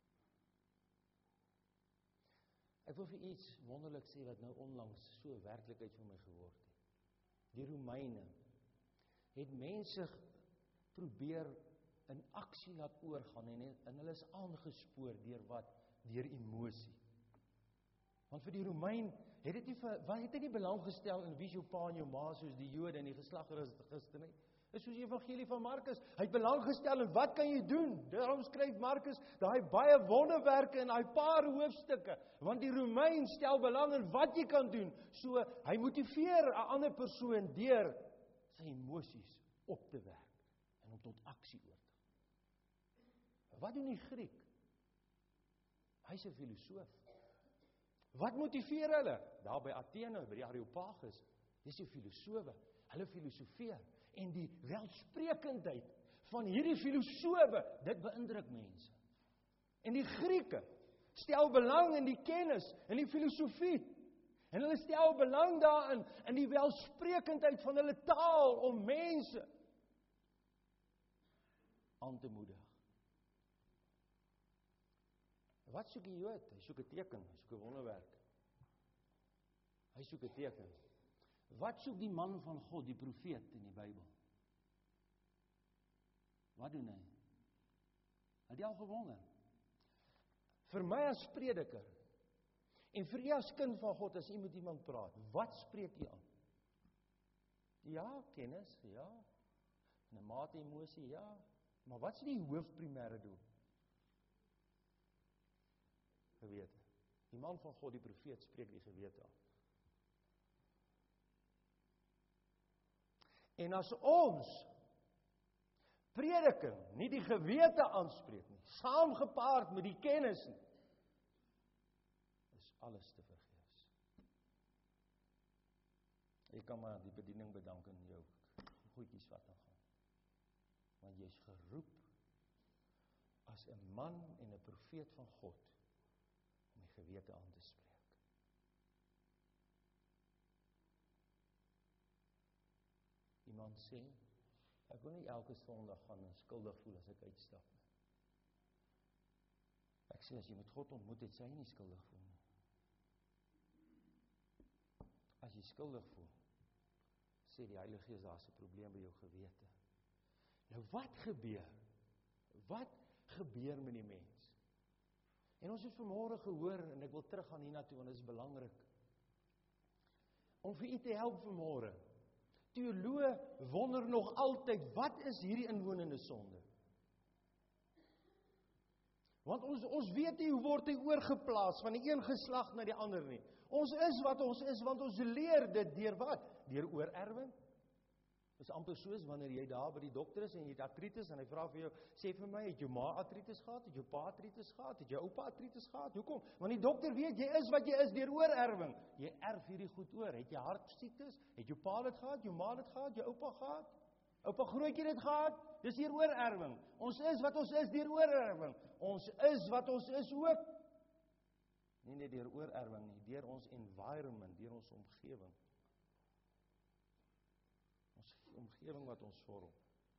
Ek wil vir iets wonderlik sê, wat nou onlangs so werklikheid vir my geword het. Die Romeine het mense probeer in aksie laat oorgaan, en, en hulle is aangespoor deur wat? Deur emosie. Want vir die Romein het dit nie, wat het hy nie belang gestel in wie jou pa en jou ma, soos die Jode en die geslagregister nie. Dis soos die evangelie van Markus. Hy het belang gestel in wat kan jy doen? Daarom skryf Markus daai baie wonderwerke in daai paar hoofstukke, want die Romein stel belang in wat jy kan doen. So hy motiveer 'n ander persoon deur sy emosies op te werk en om tot aksie oor te gaan. Wat doen die Griek? Hy's 'n filosoof. Wat motiveer hulle? Daar by Athene, by die Areopagus, dis die filosowe. Hulle filosofeer. En die welsprekendheid van hierdie filosowe, dit beïndruk mense. En die Grieke stel belang in die kennis, in die filosofie. En hulle stel belang daarin, in die welsprekendheid van hulle taal, om mense aan te moedig. Wat soek die Jood? Hy soek 'n teken, hy soek 'n wonderwerk. Hy soek 'n teken. Wat soek die man van God, die profeet in die Bybel? Wat doen hy? Het jy al gewonder? Vir my as prediker, en vir jy as kind van God, as jy met iemand praat, wat spreek jy aan? Ja, kennis, ja. 'n mate emosie, ja. Maar wat is die hoofprimêre doel? Gewete. Die man van God, die profeet, spreek die gewete aan. En as ons prediking nie die gewete aanspreek nie, saamgepaard met die kennis nie, is alles te vergeefs. Jy kan maar die bediening bedank in jou goedjies wat dan gaan. Want jy is geroep as 'n man en 'n profeet van God om die gewete aan te spreek. Iemand sê, ek wil nie elke Sondag gaan en skuldig voel as ek uitstap nie. Ek sê, as jy met God ontmoet het, sê jy nie skuldig voel nie. As jy skuldig voel, sê die Heilige Gees, daar is 'n probleem by jou gewete. Nou wat gebeur? Wat gebeur met die mens? En ons het vanmôre gehoor, en ek wil teruggaan hiernatoe, want dit is belangrik, om vir u te help vanmôre. Teoloë wonder nog altyd, wat is hierdie inwonende sonde? Want ons, ons weet nie hoe word hy oorgeplaas van die een geslag na die ander nie. Ons is wat ons is, want ons leer dit deur wat? Deur oorerwing. Dit is amper soos wanneer jy daar by die dokter is en jy het artritis en hy vra vir jou, sê vir my, het jou ma artritis gehad? Het jou pa artritis gehad? Het jou oupa artritis gehad? Hoekom? Want die dokter weet, jy is wat jy is deur oorerwing. Jy erf hierdie goed oor. Het jy hartsiektes? Het jou pa dit gehad? Jou ma dit gehad? Jou oupa gehad? Oupa grootjie dit gehad? Dis deur oorerwing. Ons is wat ons is deur oorerwing. Ons is wat ons is ook. Nie net deur oorerwing nie, deur ons environment, deur ons omgewing. Ons omgewing wat ons vorm.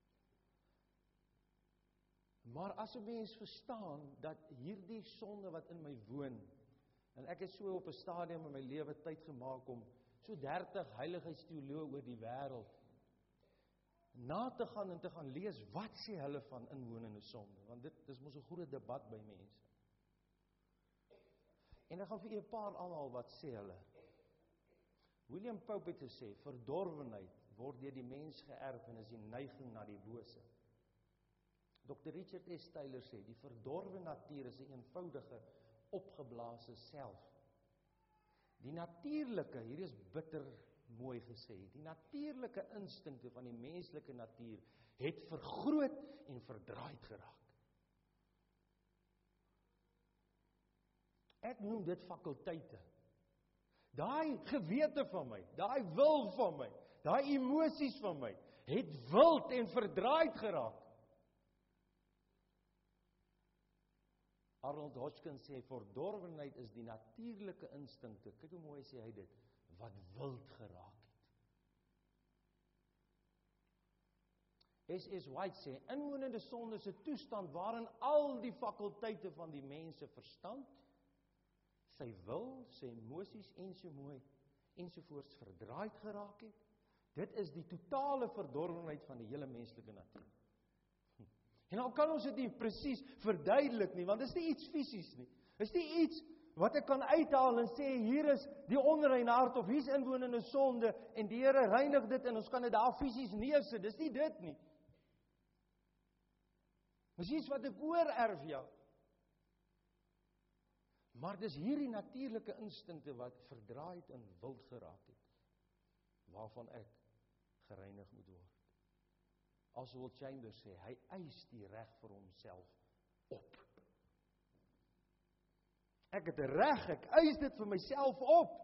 Maar as 'n mens verstaan dat hierdie sonde wat in my woon, en ek het so op 'n stadium in my lewe tyd gemaak om so dertig heiligheidsteoloë oor die wêreld na te gaan en te gaan lees, wat sê hulle van inwonende sonde? Want dit dis mos 'n groot debat by mense. En ek gaan vir u 'n paar aanhaal wat sê hulle. William Pope het gesê, verdorwenheid word deur die mens geërf en is die neiging na die bose. dokter Richard S. Taylor sê, die verdorwe natuur is 'n eenvoudige, opgeblaase self. Die natuurlike, hier is bitter mooi gesê, die natuurlike instinkte van die menslike natuur het vergroot en verdraaid geraak. Ek noem dit fakulteite. Daai gewete van my, daai wil van my, daai emosies van my, het wild en verdraaid geraak. Arnold Hodgkin sê, verdorwenheid is die natuurlike instinkte, kyk hoe mooi sê hy dit, wat wild geraak het. S S White sê, inwonende sonde is 'n toestand waarin al die fakulteite van die mens se verstand, sy wil, sy emosies en so mooi, ensovoorts verdraaid geraak het. Dit is die totale verdorwenheid van die hele menslike natuur. En nou kan ons dit nie presies verduidelik nie, want dit is nie iets fisies nie. Dit is nie iets wat ek kan uithaal en sê, hier is die onreine hart, of hier is inwonende sonde, en die Here reinig dit, en ons kan dit daar fisies neersit. Dit is nie dit nie. Dit is iets wat ek oorerf, ja. Maar dis hierdie natuurlike instinkte wat verdraaid en wild geraak het, waarvan ek gereinig moet word. Oswald Chambers sê, hy eis die reg vir homself op. Ek het 'n reg, ek eis dit vir myself op.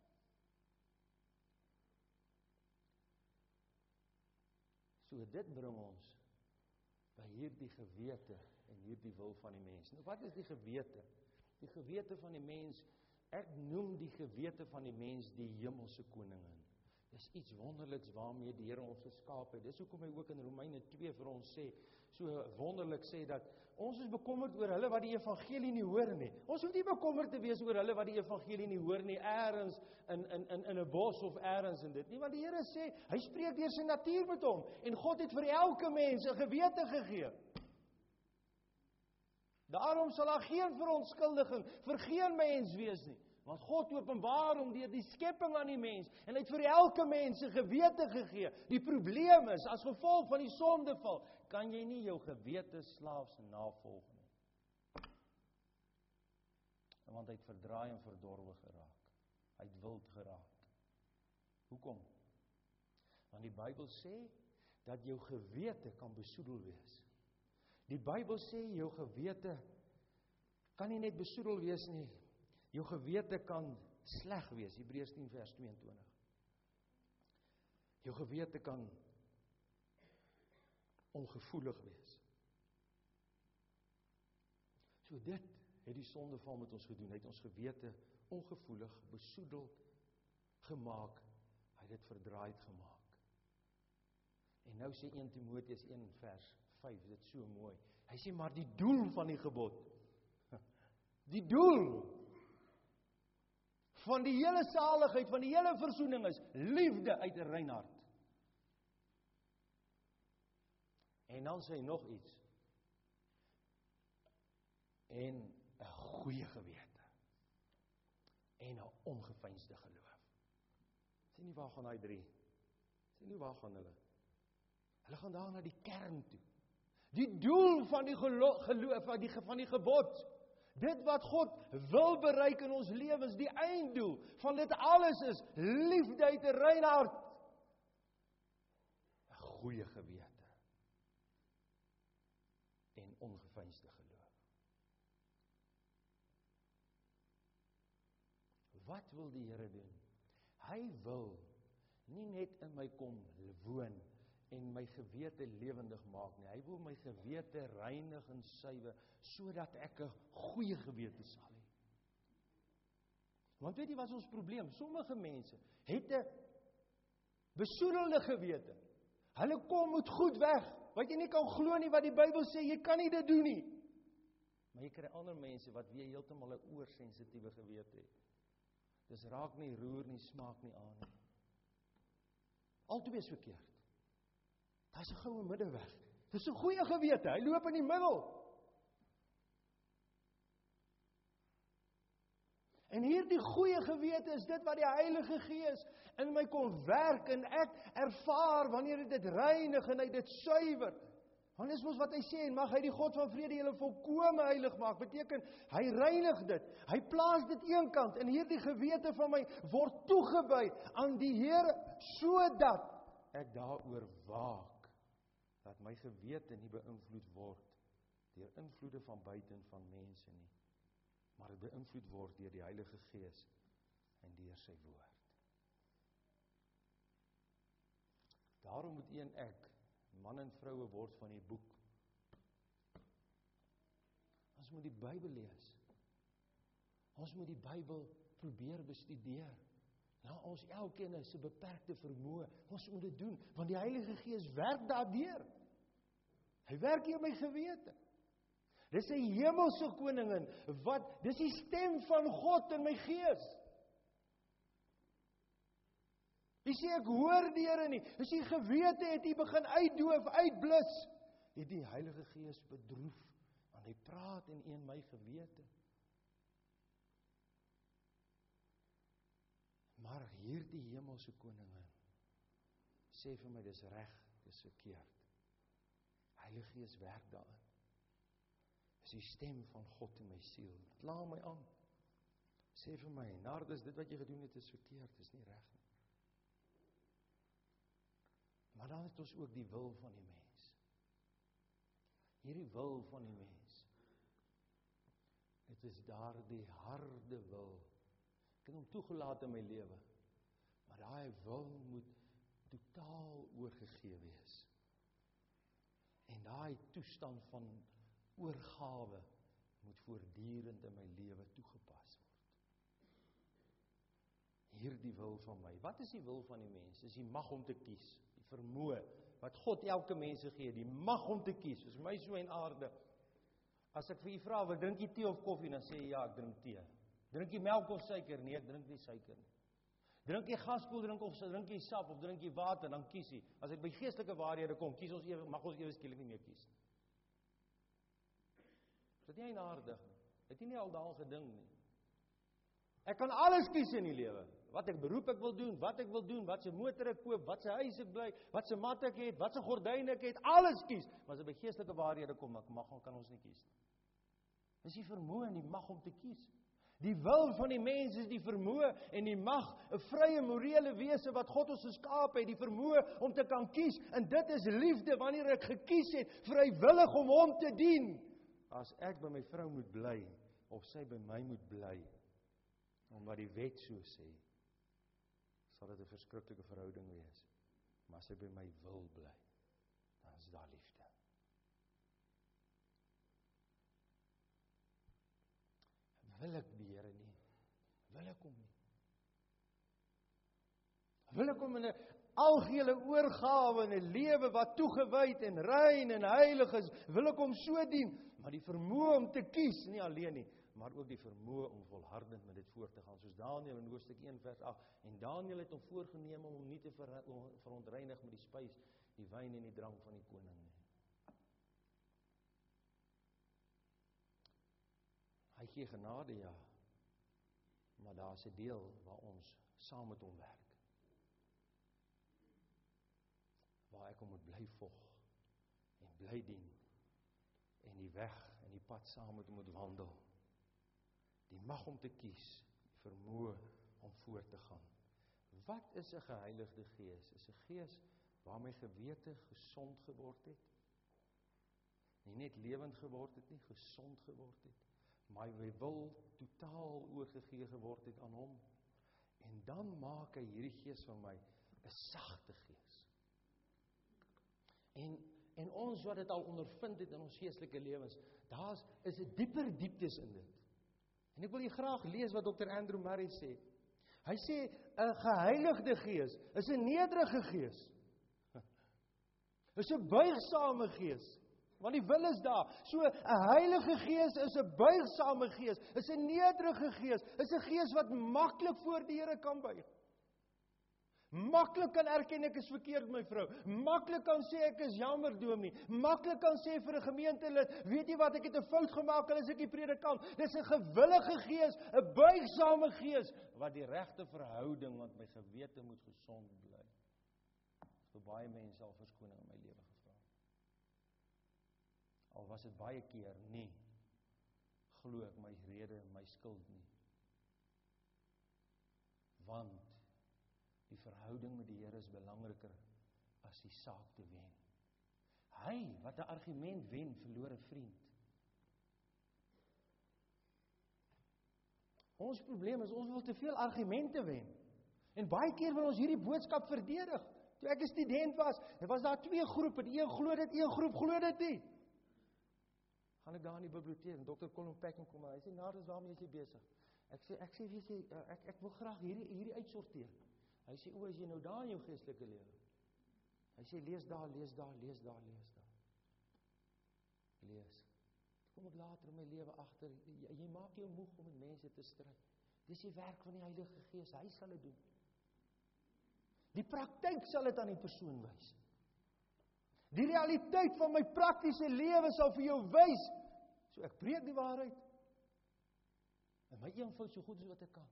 So dit bring ons by hierdie gewete en hierdie wil van die mens. Nou wat is die gewete? Die gewete van die mens, ek noem die gewete van die mens die hemelse koningin. Dis iets wonderliks waarmee die Here ons geskaap het. Dis hoekom hy ook in Romeine twee vir ons sê, so wonderlik sê dat ons is bekommerd oor hulle wat die evangelie nie hoor nie. Ons hoef nie bekommerd te wees oor hulle wat die evangelie nie hoor nie, eers in in in in 'n bos of eers in dit nie, want die Here sê, hy spreek deur sy natuur met hom en God het vir elke mens 'n gewete gegee. Daarom sal daar geen verontskuldiging vir geen mens wees nie. Want God openbaar hom deur die skepping aan die mens en hy het vir elke mens 'n gewete gegee. Die probleem is, as gevolg van die sondeval, kan jy nie jou gewete slaafs navolg nie. want hy het verdraai en verdorwe geraak. Hy het wild geraak. Hoekom? Want die Bybel sê, dat jou gewete kan besoedel wees. Die Bybel sê, jou gewete kan nie net besoedel wees nie, jou gewete kan sleg wees, Hebreërs tien vers tweeëntwintig. Jou gewete kan ongevoelig wees. So dit het die sondeval met ons gedoen, hy het ons gewete ongevoelig, besoedeld gemaak, hy het dit verdraaid gemaak. En nou sê eerste Timoteus een vers vyf, dit so mooi, hy sê maar die doel van die gebod, die doel van die hele saligheid, van die hele versoening is, liefde uit 'n rein hart. En dan sê hy nog iets, en 'n goeie gewete, en 'n ongeveinsde geloof. Sê nie waar gaan hy drie, sê nie waar gaan hulle, hulle gaan daar na die kern toe, die doel van die geloof, van die, van die gebod, dit wat God wil bereik in ons lewens, die einddoel van dit alles is, liefde uit 'n rein hart, 'n goeie gewete, en ongeveinsde geloof. Wat wil die Here doen? Hy wil nie net in my kom woon, en my gewete lewendig maak nie. Hy wil my gewete reinig en suiwer, sodat ek 'n goeie gewete sal hê. Want weet jy wat is ons probleem? Sommige mense het 'n besoedelde gewete. Hulle kom met goed weg, wat jy nie kan glo nie wat die Bybel sê, jy kan nie dit doen nie. Maar jy kry ander mense wat weer heeltemal 'n oorsensitiewe gewete het. Dis raak nie, roer nie, smaak nie aan nie. Altwee is verkeerd. Daar is 'n goue middeweg. Dis 'n goeie gewete, hy loop in die middel. En hierdie goeie gewete is dit wat die Heilige Gees in my kom werk, en ek ervaar wanneer hy dit reinig en hy dit suiwer. Want dis mos wat hy sê, en mag hy die God van vrede julle volkome heilig maak, beteken, hy reinig dit, hy plaas dit eenkant, en hierdie gewete van my word toegewy aan die Here, sodat ek daaroor waak, dat my gewete nie beïnvloed word deur invloede van buite en van mense nie, maar dit beïnvloed word deur die Heilige Gees en deur sy woord. Daarom moet een ek, man en vroue word van die boek. Ons moet die Bybel lees. Ons moet die Bybel probeer bestudeer. Nou ons elkeen is 'n beperkte vermoë. Ons moet dit doen, want die Heilige Gees werk daardeur. Hy werk hier in my gewete. Dis 'n hemelse koningin, wat, dis die stem van God in my gees. Jy sê ek hoor die Here nie, as die gewete het hy begin uitdoof, uitblus, het die Heilige Gees bedroef, want hy praat in een my gewete. Maar hierdie hemelse koningin sê vir my, dis reg, dis verkeerd. Heilige Gees werk daarin. Dis die stem van God in my siel. Dit laat my aan. Sê vir my, Nardus, dit wat jy gedoen het is verkeerd, dis nie reg nie. Maar dan het ons ook die wil van die mens. Hierdie wil van die mens. Dit is daar die harde wil. Ek het hom toegelaat in my lewe. Maar daai wil moet totaal oorgegee wees. En daai toestand van oorgawe moet voortdurend in my lewe toegepas word. Hierdie wil van my. Wat is die wil van die mens? Dis die mag om te kies. Die vermoë wat God elke mens gee, die mag om te kies. Dis my so en aarde. As ek vir u vra, wat drink jy tee of koffie? Dan sê jy ja, ek drink tee. Drink jy melk of suiker? Nee, ek drink nie suiker nie. Drink jy gaskoeldrink of drink jy sap of drink jy water? Dan kies jy. As ek by geestelike waarhede kom, kies ons ewe, mag ons ewe skielik nie meer kies nie. Is dit nie aardig nie? Het jy nie al daal gedink nie? Ek kan alles kies in die lewe. Wat ek beroep ek wil doen, wat ek wil doen, wat se motor ek koop, wat se huis ek bly, wat se mat ek het, wat se gordyne ek het, alles kies. Maar as ek by geestelike waarhede kom, ek mag kan ons nie kies nie. Dis die vermoë en die mag om te kies. Die wil van die mens is die vermoë en die mag, 'n vrye morele wese wat God ons geskaap het, die vermoë om te kan kies. En dit is liefde wanneer ek gekies het, vrywillig om hom te dien. As ek by my vrou moet bly, of sy by my moet bly, omdat die wet so sê, sal dit 'n verskriklike verhouding wees. Maar as sy by my wil bly, dan is daar liefde. Wil ek die Here nie? Wil ek hom nie? Wil ek hom in 'n algehele oorgawe en 'n lewe wat toegewyd en rein en heilig is, wil ek hom so dien, maar die vermoë om te kies, nie alleen nie, maar ook die vermoë om volhardend met dit voort te gaan, soos Daniël in hoofstuk een vers agt, en Daniël het hom voorgenem om hom nie te ver, verontreinig met die spys, die wyn en die drank van die koning nie. Hy gee genade, ja, maar daar is 'n deel waar ons saam met hom werk. Waar ek hom moet bly volg en bly dien en die weg en die pad saam met hom moet wandel. Die mag om te kies, die vermoë om voort te gaan. Wat is 'n geheiligde gees? Is 'n gees waar my gewete gesond geword het. Nie net lewend geword het nie, gesond geword het. Maar my wil totaal oorgegee geword het aan hom. En dan maak hy hierdie gees van my 'n sagte gees. En, en ons wat dit al ondervind het in ons geestelike lewens, daar is, is 'n dieper dieptes in dit. En ek wil jy graag lees wat dokter Andrew Murray sê. Hy sê, 'n geheiligde gees is 'n nederige gees. Is 'n buigsame gees. Want die wil is daar. So 'n heilige gees is 'n buigsame gees, is 'n nederige gees, is 'n gees wat maklik voor die Here kan buig. Maklik kan erken ek is verkeerd, my vrou. Maklik kan sê ek is jammer, dominee. Maklik kan sê vir 'n gemeentelid, weet jy wat, ek het 'n fout gemaak, al is ek die predikant. Dis 'n gewillige gees, 'n buigsame gees wat die regte verhouding, want my gewete moet gesond bly. Vir baie mense al verskoning in my lewe gevra. Al was dit baie keer nie, glo ek my rede en my skuld nie. Want die verhouding met die Here is belangriker as die saak te wen. Hy wat 'n argument wen, verloor 'n vriend. Ons probleem is, ons wil te veel argumente wen. En baie keer wil ons hierdie boodskap verdedig. Toe ek 'n student was, daar was daar twee groepe, die een glo dit, een groep glo dit nie. Gaan ek daar in die biblioteek, en dokter Colin Packing kom, hy sê, nou, dis waarmee is jy besig? Ek sê, ek sê, weet jy, ek, ek wil graag hierdie, hierdie uitsorteer. Hy sê, o, is jy nou daar in jou geestelike lewe? Hy sê, lees daar, lees daar, lees daar, lees daar. Lees. Toe kom ek later in my lewe agter, jy, jy maak jou moeg om met mense te stry. Dis die werk van die Heilige Gees, hy sal dit doen. Die praktyk sal dit aan die persoon wys. Die realiteit van my praktiese lewe sal vir jou wys. So ek preek die waarheid. En my eenvoud so goed as wat ek kan.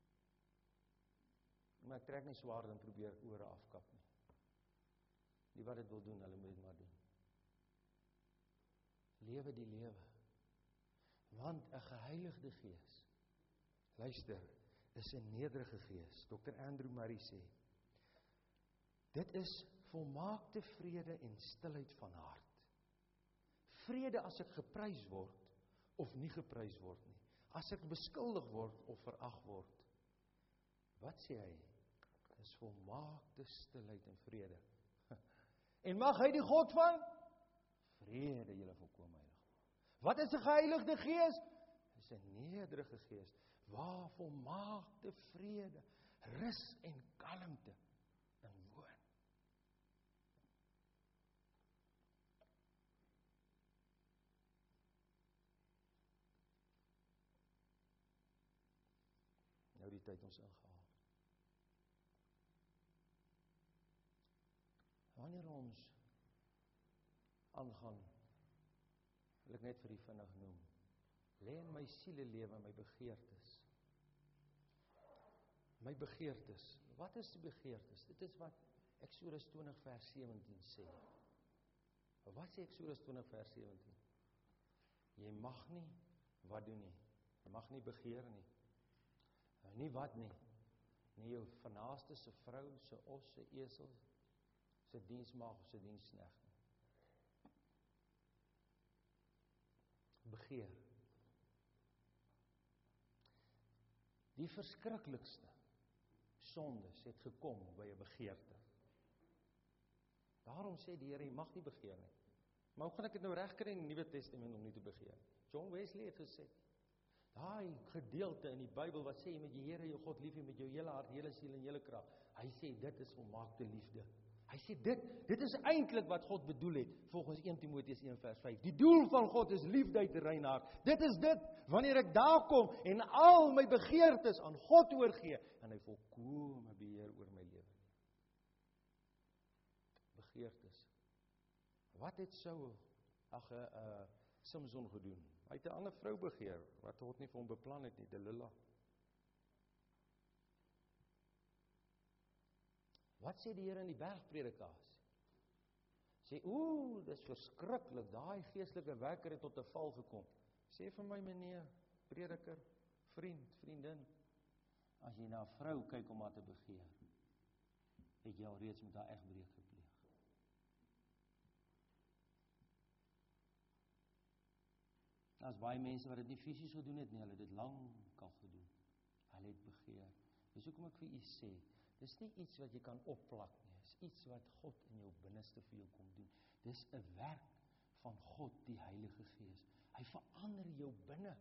Maar ek trek nie swaard en probeer ore afkap nie. Die wat dit wil doen, hulle moet dit maar doen. Lewe die lewe. Want 'n geheiligde gees, luister, is 'n nederige gees. dokter Andrew Murray sê, dit is volmaakte vrede en stilheid van hart. Vrede as ek geprys word of nie geprys word nie. As ek beskuldig word of verag word. Wat sê hy? Dis volmaakte stilheid en vrede. En mag hy die God van vrede julle volkome heilig. Wat is 'n geheiligde gees? Dis 'n nederige gees waar volmaakte vrede, rus en kalmte in woon. Nou die tyd ons ingehaal. Wanneer ons aangaan, wil ek net vir u vinnig noem, lê in my sielelewe my begeertes. My begeertes. Wat is die begeertes? Dit is wat Eksodus twintig vers sewentien sê. Wat sê Eksodus twintig vers sewentien? Jy mag nie, wat doen nie? Jy mag nie begeer nie. Nie wat nie. Nie jou vernaaste se vrou, se os, se esel, se diensmaag of se diensknegt nie. Begeer. Die verskriklikste sondes het gekom by 'n begeerte. Daarom sê die Here, jy mag nie begeer nie. Maar hoe gaan ek dit nou regkry in die Nuwe Testament om nie te begeer? John Wesley het gesê, daai gedeelte in die Bybel wat sê jy met die Here jou God lief hê met jou hele hart, hele siel en hele krag. Hy sê dit is volmaakte liefde. Hy sê dit, dit is eintlik wat God bedoel het volgens Eerste Timoteus een vers vyf. Die doel van God is liefde uit 'n rein hart. Dit is dit wanneer ek daar kom en al my begeertes aan God oorgee en hy volkome beheer oor my lewe. Begeertes. Wat het Saul, ag uh, uh, Samson gedoen? Hy het 'n ander vrou begeer wat God nie vir hom beplan het nie, Delila. Wat sê die Here in die bergpredikasie? Sê, oeh, dis verskriklik, daai geestelike werker het tot 'n val gekom. Sê vir my meneer, prediker, vriend, vriendin, as jy na 'n vrou kyk om haar te begeer, het jy al reeds met haar egbreek gepleeg. Daar's baie mense wat dit nie fisies gedoen het nie, hulle het dit lank al gedoen. Hulle het begeer. Dis hoekom ek vir u sê, dis nie iets wat jy kan opplak nie, dis iets wat God in jou binneste vir jou kom doen. Dis 'n werk van God, die Heilige Gees. Hy verander jou binne.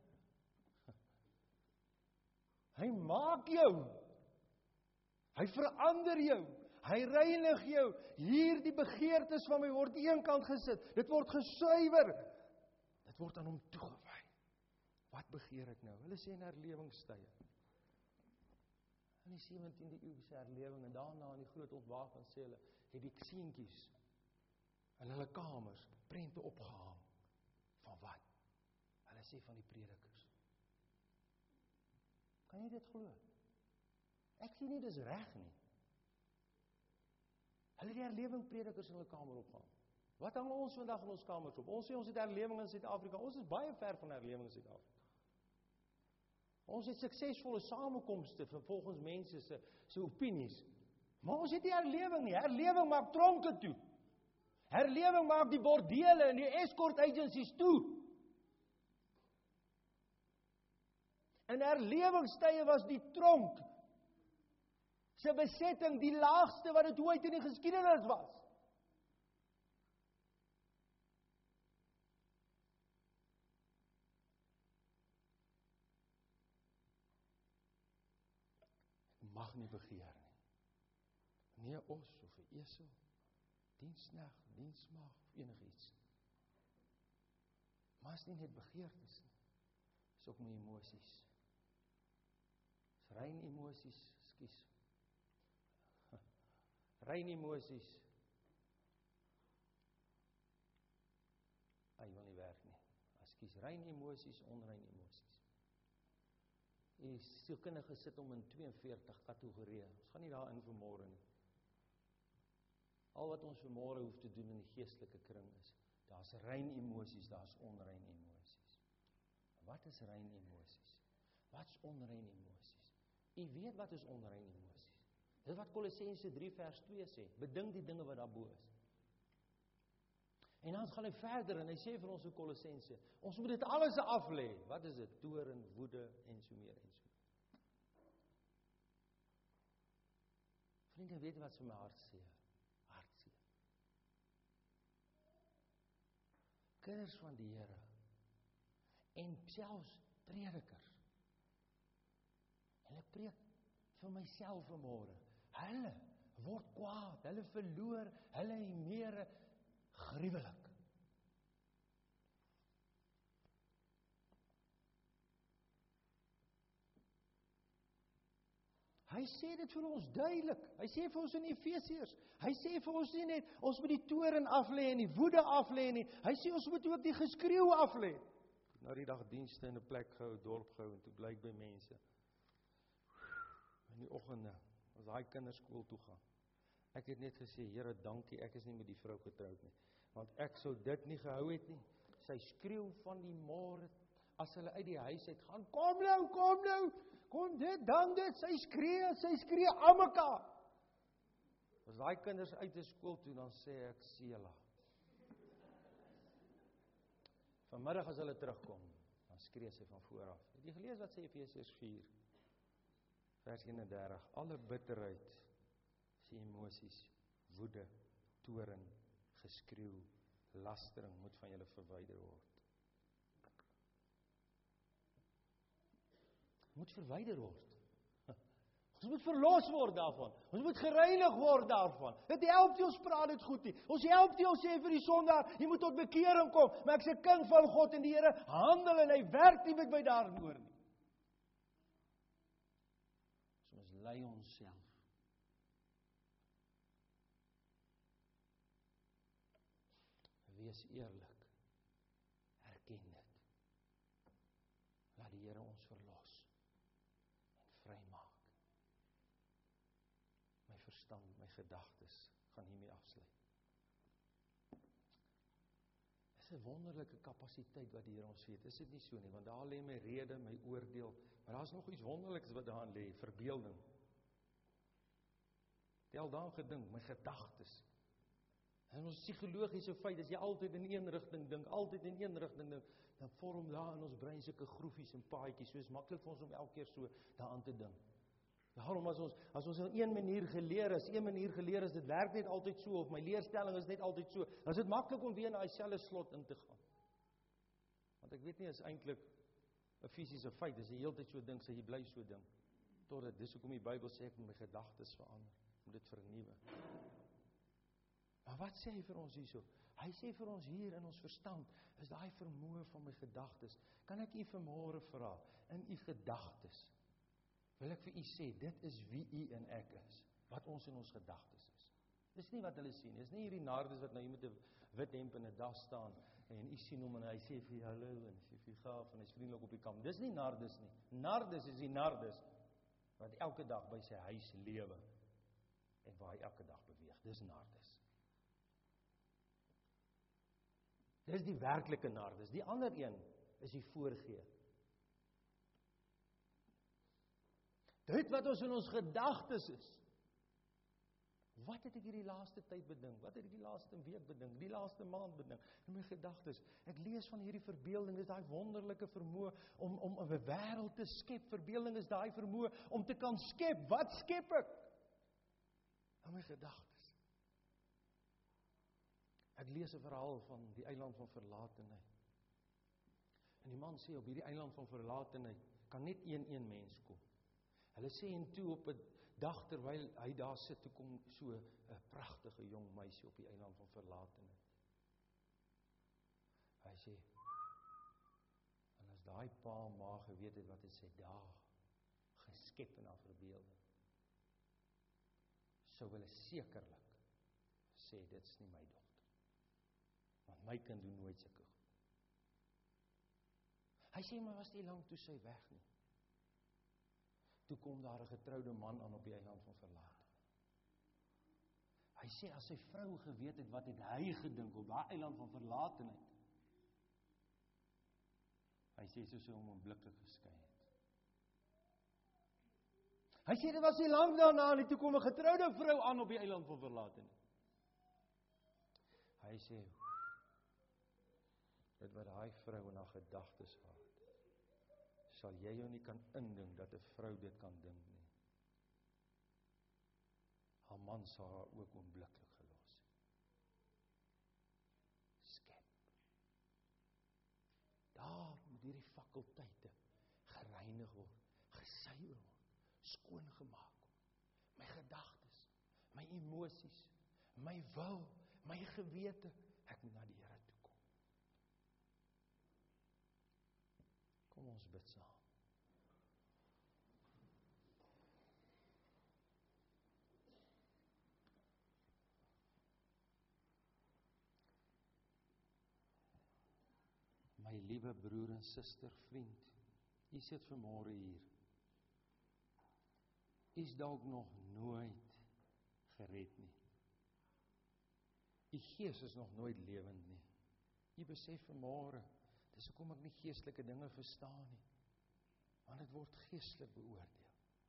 Hy maak jou. Hy verander jou. Hy reinig jou. Hier die begeertes van my word eenkant gesit. Dit word gesuiwer. Dit word aan hom toegewy. Wat begeer ek nou? Hulle sê in herlewingstye. In die sewentiende eeuse herlewing en daarna in die groot ontwaking sê hulle, het die seentjies in hulle kamers prente opgehang. Van wat? Hulle sê van die predikers. Kan jy dit glo? Ek sê nie dis reg nie. Hulle het die herlewing predikers in hulle kamer opgehang. Wat hang ons vandag in ons kamers op? Ons sê ons het herlewing in Suid-Afrika. Ons is baie ver van herlewing in Suid-Afrika. Ons het suksesvolle samekomste volgens mense se se opinies. Maar ons het nie herlewing nie. Herlewing maak tronke toe. Herlewing maak die bordele en die escort agencies toe. In herlewingstye was die tronk se besetting die laagste wat dit ooit in die geskiedenis was. Mag nie begeer nie. Nie 'n os of 'n esel, diensknegt, diensmaag of enigiets. Maar is nie net begeertes nie. Is ook my emosies. Is rein emosies, skus. Rein emosies. Hy wil nie werk nie. Skus, rein emosies, onrein emosies. Die sielkundige sit om in twee en veertig kategorieë. Ons gaan nie daarin vanmôre nie. Al wat ons vanmôre hoef te doen in die geestelike kring is, daar's rein emosies, daar's onrein emosies. Wat is rein emosies? Wat's onrein emosies? U weet wat is onrein emosies. Dit wat Kolossense drie vers twee sê, bedink die dinge wat daarbo is. En dan gaan hy verder en hy sê vir ons in Kolossense, ons moet dit alles af lê. Wat is dit? Toorn, woede en so meer en so meer. Vriende, weet jy wat vir my hartseer? Hartseer. Kinders van die Here en selfs predikers. Hulle preek vir myself vanmôre. Hulle word kwaad, hulle verloor, hulle emere gruwelik. Hy sê dit vir ons duidelik. Hy sê vir ons in Efesiërs. Hy sê vir ons nie net ons moet die toorn af lê en die woede af lê nie. Hy sê ons moet ook die geskreeu af lê. Nou die dag dienste in 'n plek gehou, dorp gehou en toe blyk by mense. In die oggende as daai kinders skool toe gaan. Ek het net gesê, Here, dankie, ek is nie met die vrou getroud nie. Want ek sou dit nie gehou het nie. Sy skreeu van die môre as hulle uit die huis uit gaan, kom nou, kom nou, kom dit, dan dit, sy skree, sy skree aan mekaar. As daai kinders uit die skool toe, dan sê ek, Sela. Vanmiddag as hulle terugkom, dan skree sy van vooraf. Het jy gelees wat sê Efesiërs vier, vers eenendertig, alle bitterheid, sy emosies, woede, toorn, geskreeu, lastering moet van julle verwyder word. Moet verwyder word. Ons moet verlos word daarvan. Ons moet gereinig word daarvan. Dit help nie ons praat dit goed nie. Ons help nie ons sê vir die sondaar, jy moet tot bekering kom. Maar ek sê kind van God en die Here handel en hy werk nie met my daaroor nie. So ons lei onsself. Wees eerlik. Erken dit. Laat die Here ons verlos en vrymaak. My verstand, my gedagtes gaan hiermee afsluit. Dis 'n wonderlike kapasiteit wat die Here ons gee. Is dit nie so nie? Want daar lê my rede, my oordeel, maar daar's nog iets wonderliks wat daarin lê, verbeelding. Tel daar gedink, my gedagtes. En ons psigologiese feit, as jy altyd in een rigting dink, altyd in een rigting dink, dan vorm daar in ons brein sulke groefies en paadjies, so is maklik vir ons om elke keer so daaraan te dink. Daarom as ons, as ons in een manier geleer is, een manier geleer is, dit werk net altyd so, of my leerstelling is net altyd so, dan is dit maklik om weer in daai selfde slot in te gaan. Want ek weet nie, is eintlik 'n fisiese feit, as jy heeltyd so dink, sê jy bly so dink, totdat, dis hoekom die Bybel sê, ek moet my gedagtes verander, moet dit vernuwe. Maar wat sê hy vir ons hierso? Hy sê vir ons hier in ons verstand, is daai vermoë van my gedagtes. Kan ek u vanmôre vra, in u gedagtes, wil ek vir u sê, dit is wie u en ek is, wat ons in ons gedagtes is. Dis nie wat hulle sien, dis nie hierdie nardes wat nou hier met 'n wit hemp en 'n das staan, en u sien hom en hy sê vir hallo, en hy sê vir gaaf, en hy's vriendelik op die kamp. Dis nie nardes nie. Nardes is die nardes, wat elke dag by sy huis lewe, en waar hy elke dag beweeg. Dis nardes. Dis die werklike nardes. Die ander een is die voorgee. Dit wat ons in ons gedagtes is. Wat het ek hierdie laaste tyd bedink? Wat het ek die laaste week bedink? Die laaste maand bedink? In my gedagtes. Ek lees van hierdie verbeelding, dis daai wonderlike vermoë om om 'n wêreld te skep. Verbeelding is daai vermoë om te kan skep. Wat skep ek? In my gedagtes. Ek lees 'n verhaal van die eiland van verlatenheid. En die man sê, op hierdie eiland van verlatenheid kan net een een mens kom. Hulle sê en toe op 'n dag terwyl hy daar sit, toe kom so 'n pragtige jong meisie op die eiland van verlatenheid. Hy sê, en as daai pa en ma geweet het wat het sy daar geskep in haar verbeelding, sou hulle sekerlik sê, dit's nie my dogter. Want my kind doen nooit sulke goed. Hy sê, maar was nie lank toe sy weg nie. Toe kom daar 'n getroude man aan op die eiland van verlaten. Hy sê, as sy vrou geweet het, wat het hy gedink op daai eiland van verlatenheid? Hy sê, soos hy hom onblikklik geskei het. Hy sê, dit was nie lank daarna nie, toe kom 'n getroude vrou aan op die eiland van verlatenheid. Hy sê, dit wat daai vrou in haar gedagtes gehad, sal jy jou nie kan indink dat 'n vrou dit kan dink nie. Haar man sal haar ook onblikklik gelos. Skep. Daar moet hierdie fakulteite gereinig word, gesuiwer word, skoongemaak word. My gedagtes, my emosies, my wil, my gewete, ek moet na die Here toe kom. Kom ons bid saam. My liewe broer en suster, vriend, u sit vanmôre hier. U is dalk nog nooit gered nie. U gees is nog nooit lewend nie. U besef vanmôre, Dis hoekom ek nie geestelike dinge verstaan nie. Want dit word geestelik beoordeel.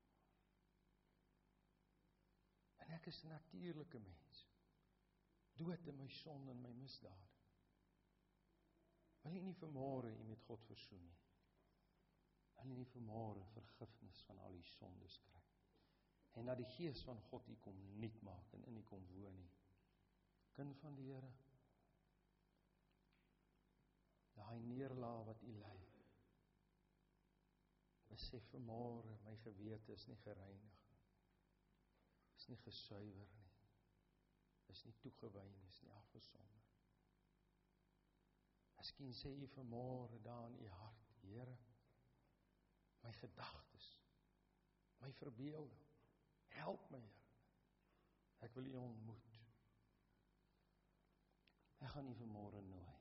En ek is 'n natuurlike mens. Dood in my sonde en my misdade. Wil jy nie vanmôre u met God versoen nie? Wil jy nie vanmôre vergifnis van al die sondes kry? En dat die Gees van God u kom nuut maak en in u kom woon nie. Kind van die Here, daai neerlaag wat u ly, besef vanmôre, my gewete is nie gereinig nie, is nie gesuiwer nie, is nie toegewy nie, is nie afgesonder. Miskien sê u vanmôre daar in u hart, Here, my gedagtes, my verbeelding, help my, Here. Ek wil u ontmoet. Ek gaan u vanmôre nooi.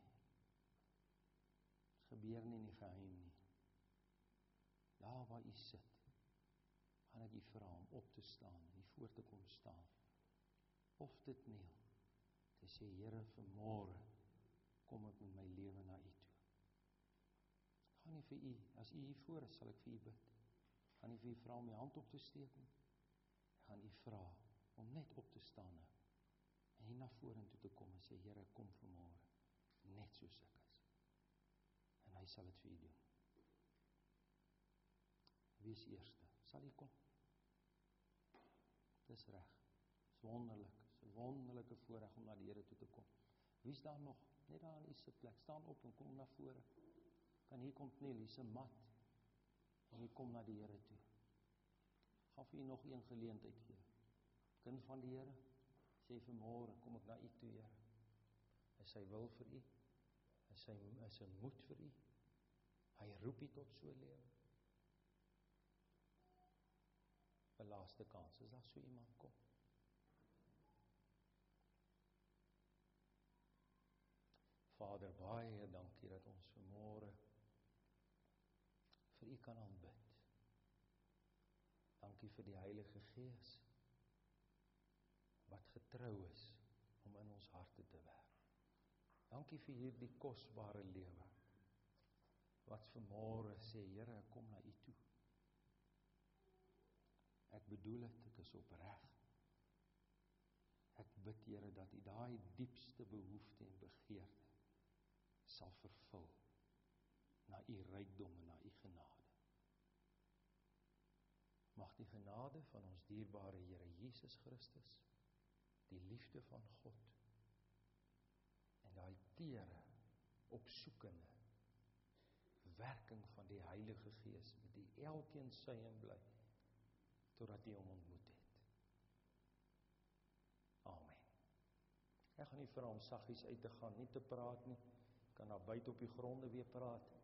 Gebeur nie in die geheim nie. Daar waar u sit, gaan ek u vra om op te staan en u voor te kom staan. Of dit kniel, te sê, Here, vanmôre kom ek met my lewe na u toe. Ek gaan nie vir u, as u hier voor is, sal ek vir u bid. Ek gaan nie vir u vra om die hand op te steek nie. Ek gaan u vra om net op te staan en hier na vorentoe te kom en sê, Here, kom vanmôre, net soos ek is. En hy sal dit vir u doen. Wie is eerste? Sal u kom? Dis reg. Dis wonderlik. Dis 'n wonderlike voorreg om na die Here toe te kom. Wie is daar nog? Net daar in u sitplek. Staan op en kom na vore. Kan hier kom kniel, hier's 'n mat. En hier kom na die Here toe. Gaan vir u nog een geleentheid gee. Kind van die Here, sê vanmôre, kom ek na u toe, Here. Is sy wil vir u? Is sy, is sy moed vir u? Hy roep u tot so lewe. 'n Laaste kans, as daar so iemand kom. Vader, baie dankie dat ons vanmôre vir u kan aanbid. Dankie vir die Heilige Gees, wat getrou is om in ons harte te werk. Dankie vir hierdie kosbare lewe, wat vanmôre sê, Here, ek kom na u toe. Ek bedoel het, ek is opreg. Ek bid, Here, dat u daai diepste behoefte en begeerte sal vervul na u rykdom en na u genade. Mag die genade van ons dierbare Here Jesus Christus, die liefde van God en daai tere, opsoekende werking van die Heilige Gees met die elkeen sy en bly totdat jy hom ontmoet het. Amen. Ek gaan nie vir hom saggies uit te gaan, nie te praat nie. Kan daar buite op die gronde weer praat.